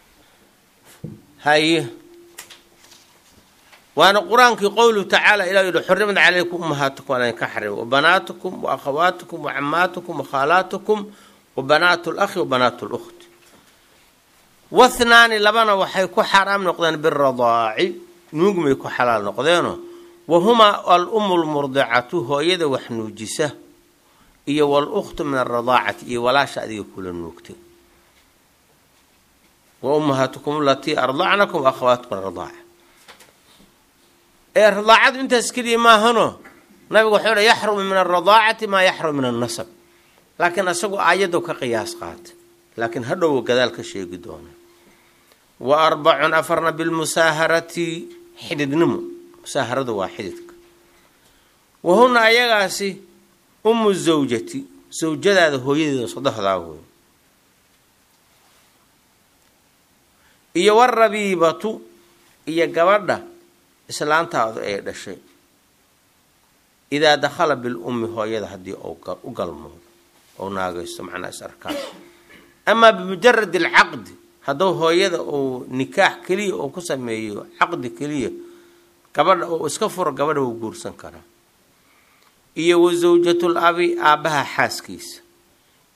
هاي وأنا قرآن كي قوله تعالى إلى حرمت عليكم أمهاتكم ولا يكحرم وبناتكم وأخواتكم وعماتكم وخالاتكم وبنات الأخ وبنات الأخت واثنان لبنا وحيكو حرام نقدان بالرضاع نوغم يكو حلال نقدانه وهما الأم المرضعة هو يد وحنوجسه إيه والأخت من الرضاعة إيه ولا شأذي يكون النوكت وأمهاتكم التي أرضعنكم وأخواتكم الرضاعة إيه الرضاعة انت اسكري ما هنو نبي حوله يحرم من الرضاعة ما يحرم من النسب لكن أسقوا عيدوا كقياس قات لكن هدوا كذلك الشيء قدونه وأربع أفرنا بالمساهرة حدد نمو مساهرة واحدتك وهنا أيغاسي أم الزوجة زوجة هذا هو يدي صدح ذاهو إيا والربيبة إيا قبردة إسلام تاوذ أي دشي إذا دخل بالأم هو يدي هدي أقلمه أو ناقص معنا سركان أما بمجرد العقد هذا هو يدا أو نكاح كليه أو كسميه عقد كليه قبل أو اسكفر قبل وجورسن كرا إيه وزوجة الأبي أبها حاسكيس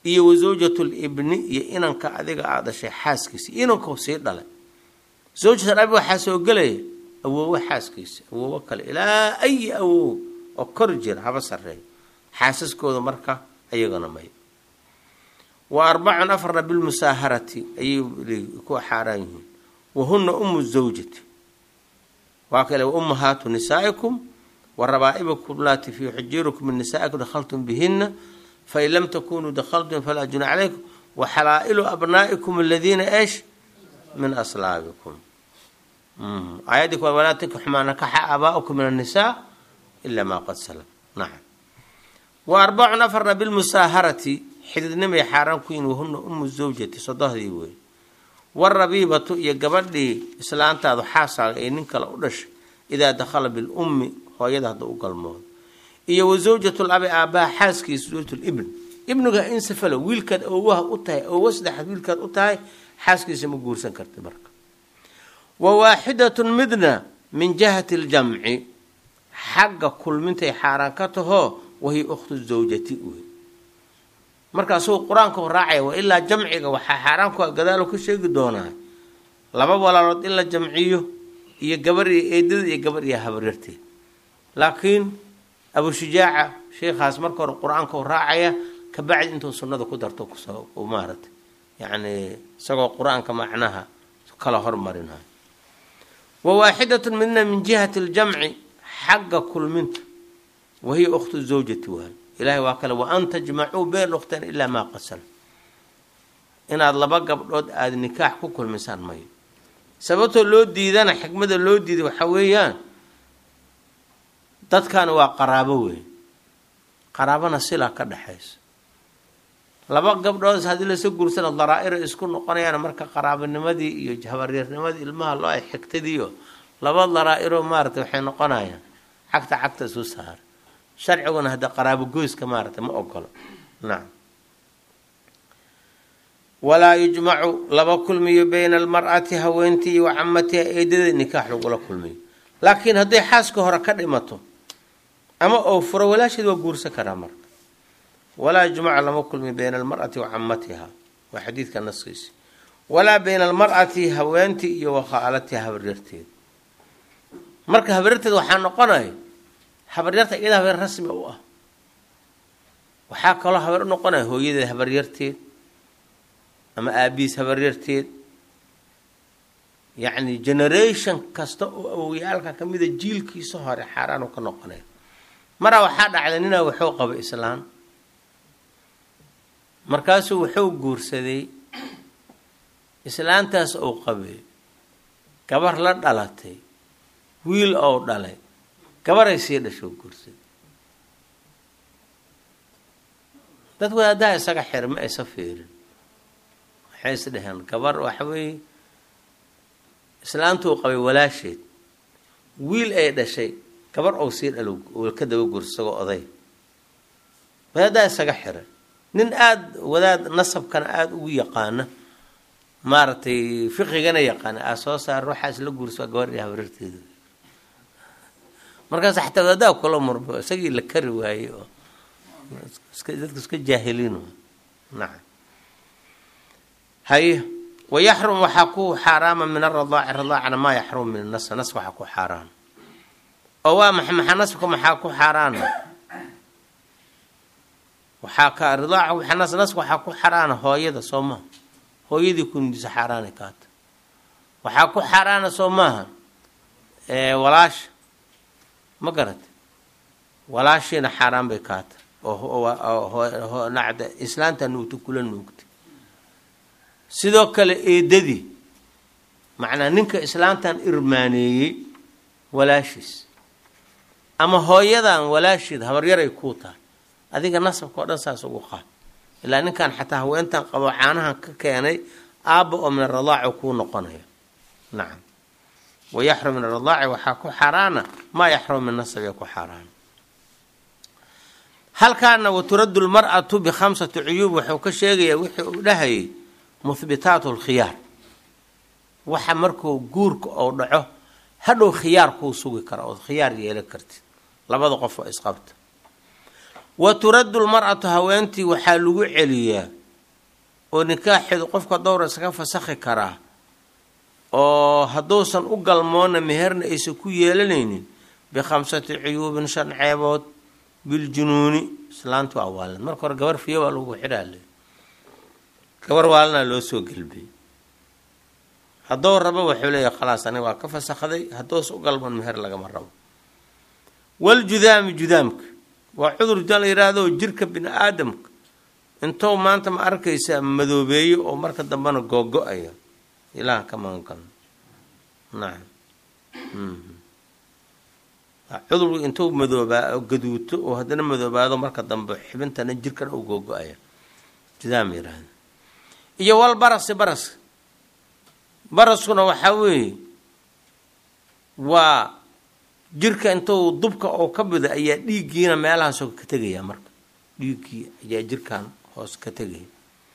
iyo wazawjatul ibni iyo inanka adiga aad dhashay xaaskiisa inanku sii dhalay zawjatul abi waxa soo galay awoowa xaaskiisa awoowa kale ilaa ay awoow oo kor jir haba sareey xaasaskooda marka ayagana may wa arba'an afra bil musaharati ay ku xaraan wa hunna ummu zawjati wa kale ummahatu nisaikum wa rabaibukum lati fi hujurikum min nisaikum dakhaltum bihinna fa in lam takunu dakhaltum fala junah alaykum wa halailu abnaikum alladhina ايش من اصلابكم امم ايدك ولا تنكحوا ما نكح اباؤكم من النساء الا ما قد سلف نعم واربع نفر بالمساهره xididnimo xaraan ku in wahuna ummu zawjati sadahdii way warabibatu iyo gabadhii islaantaadu xaasaga ee nin kale u dhashay ida dakhala bil ummi hooyada hada u galmood iyo wazawjatul abi aba xaaskiis zawjatul ibn ibnuga in safalo wiilkad oo waha u tahay oo wasdax wiilkad u tahay xaaskiisa ma guursan kartay marka wa waahidatun midna min jihati al jam'i xagga kulmintay xaraan ka taho wahi ukhtu zawjati way markaas uu quraanka raacay waa illa jamciga waxa xaraan ku gadaal ku sheegi doonaa laba walaalood illa jamciyo iyo gabar iyo eedada iyo gabar iyo habaryartay laakiin abu shujaaca sheekhaas marka hore quraanka raacaya ka bacdi intuu sunnada ku darto ku soo u maaratay yaani isagoo quraanka macnaha kala hormarina wa waahidatun minna min jihati al-jam'i xagga kulminta wahi ukhtu zawjati wa ilaahi waa kale wa anta jama'u bayna ukhtan illa ma qasal inaad laba gabdhood aad nikaax ku kulmisaan may sababtoo loo diidana xikmada loo diiday waxa weeyaan dadkan waa qaraabo weey qaraabana sila ka dhaxayso laba gabdhood hadii la soo guursan daraa'ir isku noqonayaan marka qaraabanimadii iyo habaryarnimadii ilmaha loo ay xigtadiyo laba daraa'ir oo maartay waxay noqonayaan xagta xagta soo saar sharciguna hada qaraabo gooyska maartay ma ogolo naam wala yujma'u laba kulmiyo bayna almar'ati haweenti wa ammati eedada nikaax lagu la kulmiyo laakiin haday xaaska hore ka dhimato ama oo furo walaashid waa guursan karaa marka wala yujma'u lama kulmi bayna almar'ati wa ammatiha wa hadithka nasqiis wala bayna almar'ati haweenti iyo wa khaalatiha habaryarteed marka habaryarteed waxa noqonay habaryarta iyada habar rasmi u ah waxa kale habar noqonay hooyada habaryarteed ama aabiis habaryarteed yaani generation kasta oo awiyalka kamida jiilkiisa hore xaraan ka noqonay mara waxa dhacday inaa wuxuu qabo islaam markaas wuxuu guursaday islaantaas oo qabay gabar la dhalatay wiil oo dhalay gabar ay sii dhasho guursaday dad wada isaga xirma ay safiirin waxay isdhahan gabar waxa weey islaantu qabay walaasheed wiil ay dhashay gabar oo sii dhalo oo ka daba guursago oday wada isaga xiray nin aad wadaad nasabkana aad ugu yaqaan maartay fiqigana yaqaan asoo saar ruuxaas la guurso gabar iyo habarteedu markaas xataa wada kala marbo isagii la kari waayo iska dadku iska jaahiliin naam hay ويحرم وحكو حرام من الرضاع الرضاع ما يحرم من النص نص وحكو حرام او محمد نصكم حكو حرام وحكى الرضاع وحنص نص وحكو حرام هويده سوما هويدي كن حرام كات وحكو حرام سوما اي ولاش ما قرت ولاشين حرام بكات او هو نعد اسلامته نوت كل نوت sidoo kale eedadii macna ninka islaantan irmaaniyay walaashis ama hooyadan walaashid habaryaray ku tahay adiga nasabka oo dhan saas ugu qaad ilaa ninkan xataa haweentan qabo caanahan ka keenay aaba oo min radaac ku noqonaya naam ويحرم من الرضاع وحكو حرانا ما يحرم من النسب يكو حرام هل كان وترد المرأة بخمسة عيوب وحكو شيغي وحي لهي مثبتات الخيار waxa markuu guurku oo dhaco hadhow khiyaarku sugi karo oo khiyaar yeelan kartid labada qof oo isqabta wa turaddu almar'atu hawanti waxa lagu celiyaa oo nikaaxeedu qofka dowra iskaga fasakhi karaa oo hadduusan u galmoona meherna aysan ku yeelanaynin bikhamsati cuyuubin shan ceebood biljunuuni islaantu waa waalan marka hore gabar fiyo waa lagu xidhaale gabar waalana loo soo gelbiyey hadduu rabo wuxuu leeyahay khalaas aniga waa ka fasakhday hadduusan u galmoon meher lagama rabo waljudaami judaamka waa cudur jaan la yidhaahdo jirka bini aadamka intou maanta ma arkaysaa madoobeeyo oo marka dambena googo-aya ilaah ka magankan nacam cudurku intuu madoobaa gaduuto oo haddana madoobaado marka dambe xibintana jirkana u googo-aya judaam yidhaahda iyo wal barasi baras baraskuna waxaa weeye waa jirka intuu dubka oo ka bida ayaa dhiiggiina meelahaasoo ka tegaya marka dhiiggii ayaa jirkan hoos ka tegaya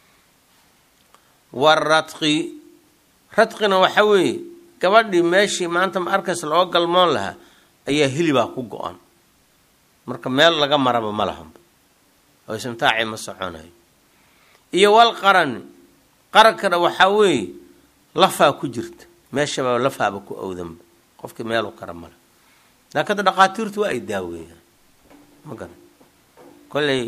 waradqi radqina waxaa weeye gabadhii meeshii maanta ma arkays loo galmoon lahaa ayaa hilibaa ku go-an marka meel laga maraba ma lahanba oo istimtaaci ma soconayo iyo wal qarani qarankana waxaa weeye lafaa ku jirta meeshaba lafaaba ku awdanba qofkii meelu kara male laakiin dhaqaatiirtu waa ay daaweeyaan ma garan kolley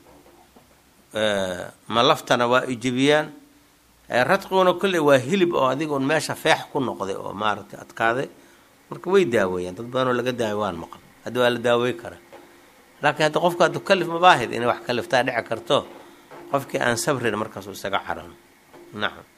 ma laftana waa ay jebiyaan radqiguna kolley waa hilib oo adigoon meesha feex ku noqday oo maaragtay adkaaday marka way daaweeyaan dad badanoo laga daaway waan maqan hadda waa la daawey karaa laakiin hadda qofka haddu kalif mabaahid inay wax kaliftaa dhici karto qofkii aan sabrin markaasuu isaga carano nacam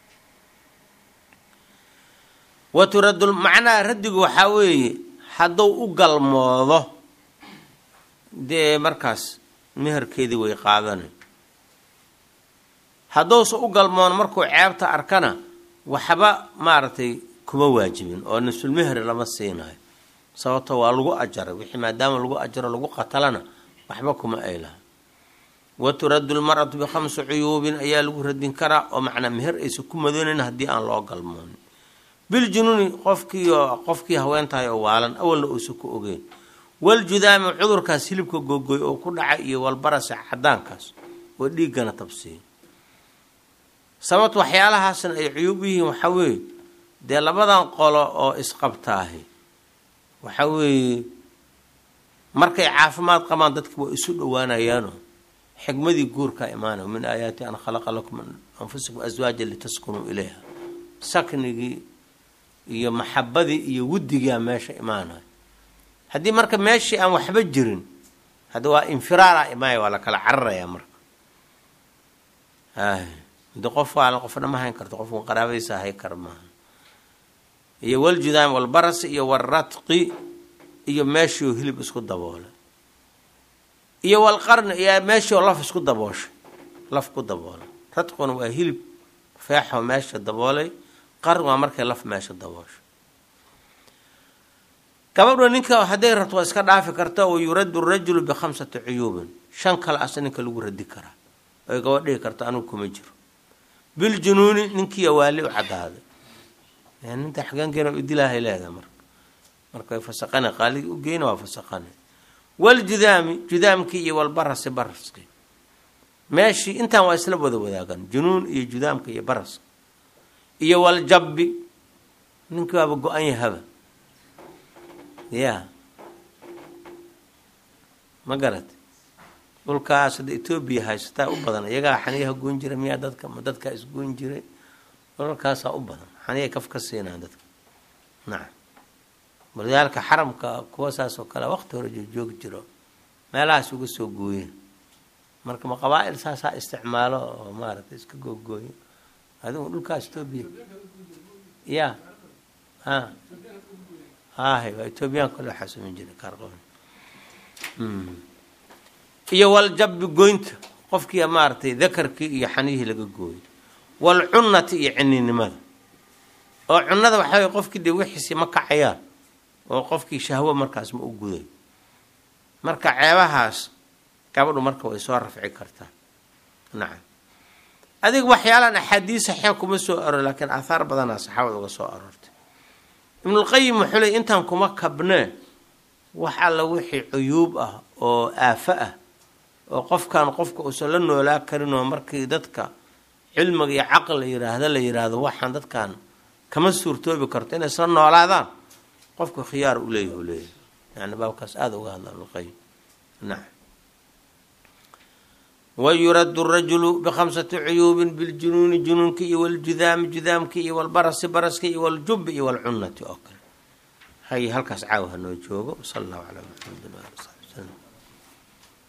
waturaddu macnaha raddigu waxaa weeye hadduu u galmoodo dee markaas meherkeedii way qaadanay hadduusa u galmoon markuu ceebta arkana waxba maaragtay kuma waajibin oo nisulmehri lama siinayo sababto waa lagu ajaray wixii maadaama lagu ajaro lagu qatalana waxba kuma ay laha waturaddu lmar'atu bikhamsi cuyuubin ayaa lagu radin karaa oo macnaa meher aysa ku madoonayn haddii aan loo galmoonin biljunuuni qofkii qofkii haweentahay oo waalan awalna uusa ku ogeyn waljudaami cudurkaas hilibka googoy oo ku dhacay iyo walbarasi cadaankaas oo dhiiggana tabsiiya sababta waxyaalahaasna ay cuyuub yihiin waxaa weeye dee labadan qolo oo isqabtaahi waxaa weeye markay caafimaad qabaan dadki waa isu dhowaanayaano xigmadii guurkaa imaanay min aayaati an khalaqa lakum anfusakum aswaaja litaskunuu ilayha saknigii iyo maxabadii iyo wuddigaa meesha imaanayo haddii marka meeshii aan waxba jirin hadda waa infiraara imaaya waa la kala cararayaa marka hadii qof waalan qofna ma hayn karto qofku qaraabadiisa hay kar maaha iyo waljudaam walbaras iyo walradqi iyo meeshii hilib isku daboolay iyo walqarni iyo meeshii laf isku dabooshay laf ku daboolay radquna waa hilib feexo meesha daboolay qarn waa markay laf meesha dabooshay gabadhu ninka hadday rabto waa iska dhaafi karta oo yuraddu rajulu bikhamsati cuyuubin shan kale asa ninka lagu radi karaa oy gabadh dhihi karto anigu kuma jiro biljunuuni ninkii waali u cadaaday yani inta xagaankeena u dilaahay leedahay marka marka way fasaqana qaali u geeyna waa fasaqana waljudaami judaamkii iyo walbarasi baraski meeshii intaan waa isla wada wadaagan junuun iyo judaamka iyo baraska iyo waljabbi ninkii waaba go-an yahaba ya ma garat dhulkaas hadda etoobiya haysataa u badan iyagaa xaniyaha goyn jira miyaa dadka ma dadkaa isgoyn jiray dhulkaasaa u badan xaniya kaf ka siinaa dadka nacam walidaalka xaramka kuwa saas oo kale waqti hore joogi jiro meelahaas uga soo gooyen marka ma qabaa'il saasaa isticmaalo oo maaragtay iska googooyo adigu dhulkaas etoobiya ya ha hahay waa etoobiyaan kale waxaa samayn jiray kaarqoon iyo waljabbi goynta qofkii maaragtay dakarkii iyo xaniyihii laga gooyo walcunnati iyo cininimada oo cunnada waxaa way qofkii dee wixiisi ma kacayaan oo qofkii shahwo markaas ma u guday marka ceebahaas gabadhu marka way soo rafci kartaa nacam adiga waxyaalaan axaadiis saxiix kuma soo aroor laakiin aahaar badanaa saxaabada uga soo aroortay ibnulqayim wuxuu leey intaan kuma kabnee wax alla wixii cuyuub ah oo aafo ah oo qofkan qofka uusan la noolaa karin oo markii dadka cilmiga iyo caql la yiraahdo la yiraahdo waxaan dadkan kama suurtoobi karto inay isla noolaadaan qofku khiyaar u leeyahay leeyahay yani baabkaas aad uga hadla Ibnulqayim naam ويرد الرجل بخمسة عيوب بالجنون جنونك والجذام جذامك والبرص برصك والجب والعنة أكل هاي هالكاس عاوها نوجوه وصلى الله على محمد وعلى آله وصحبه وسلم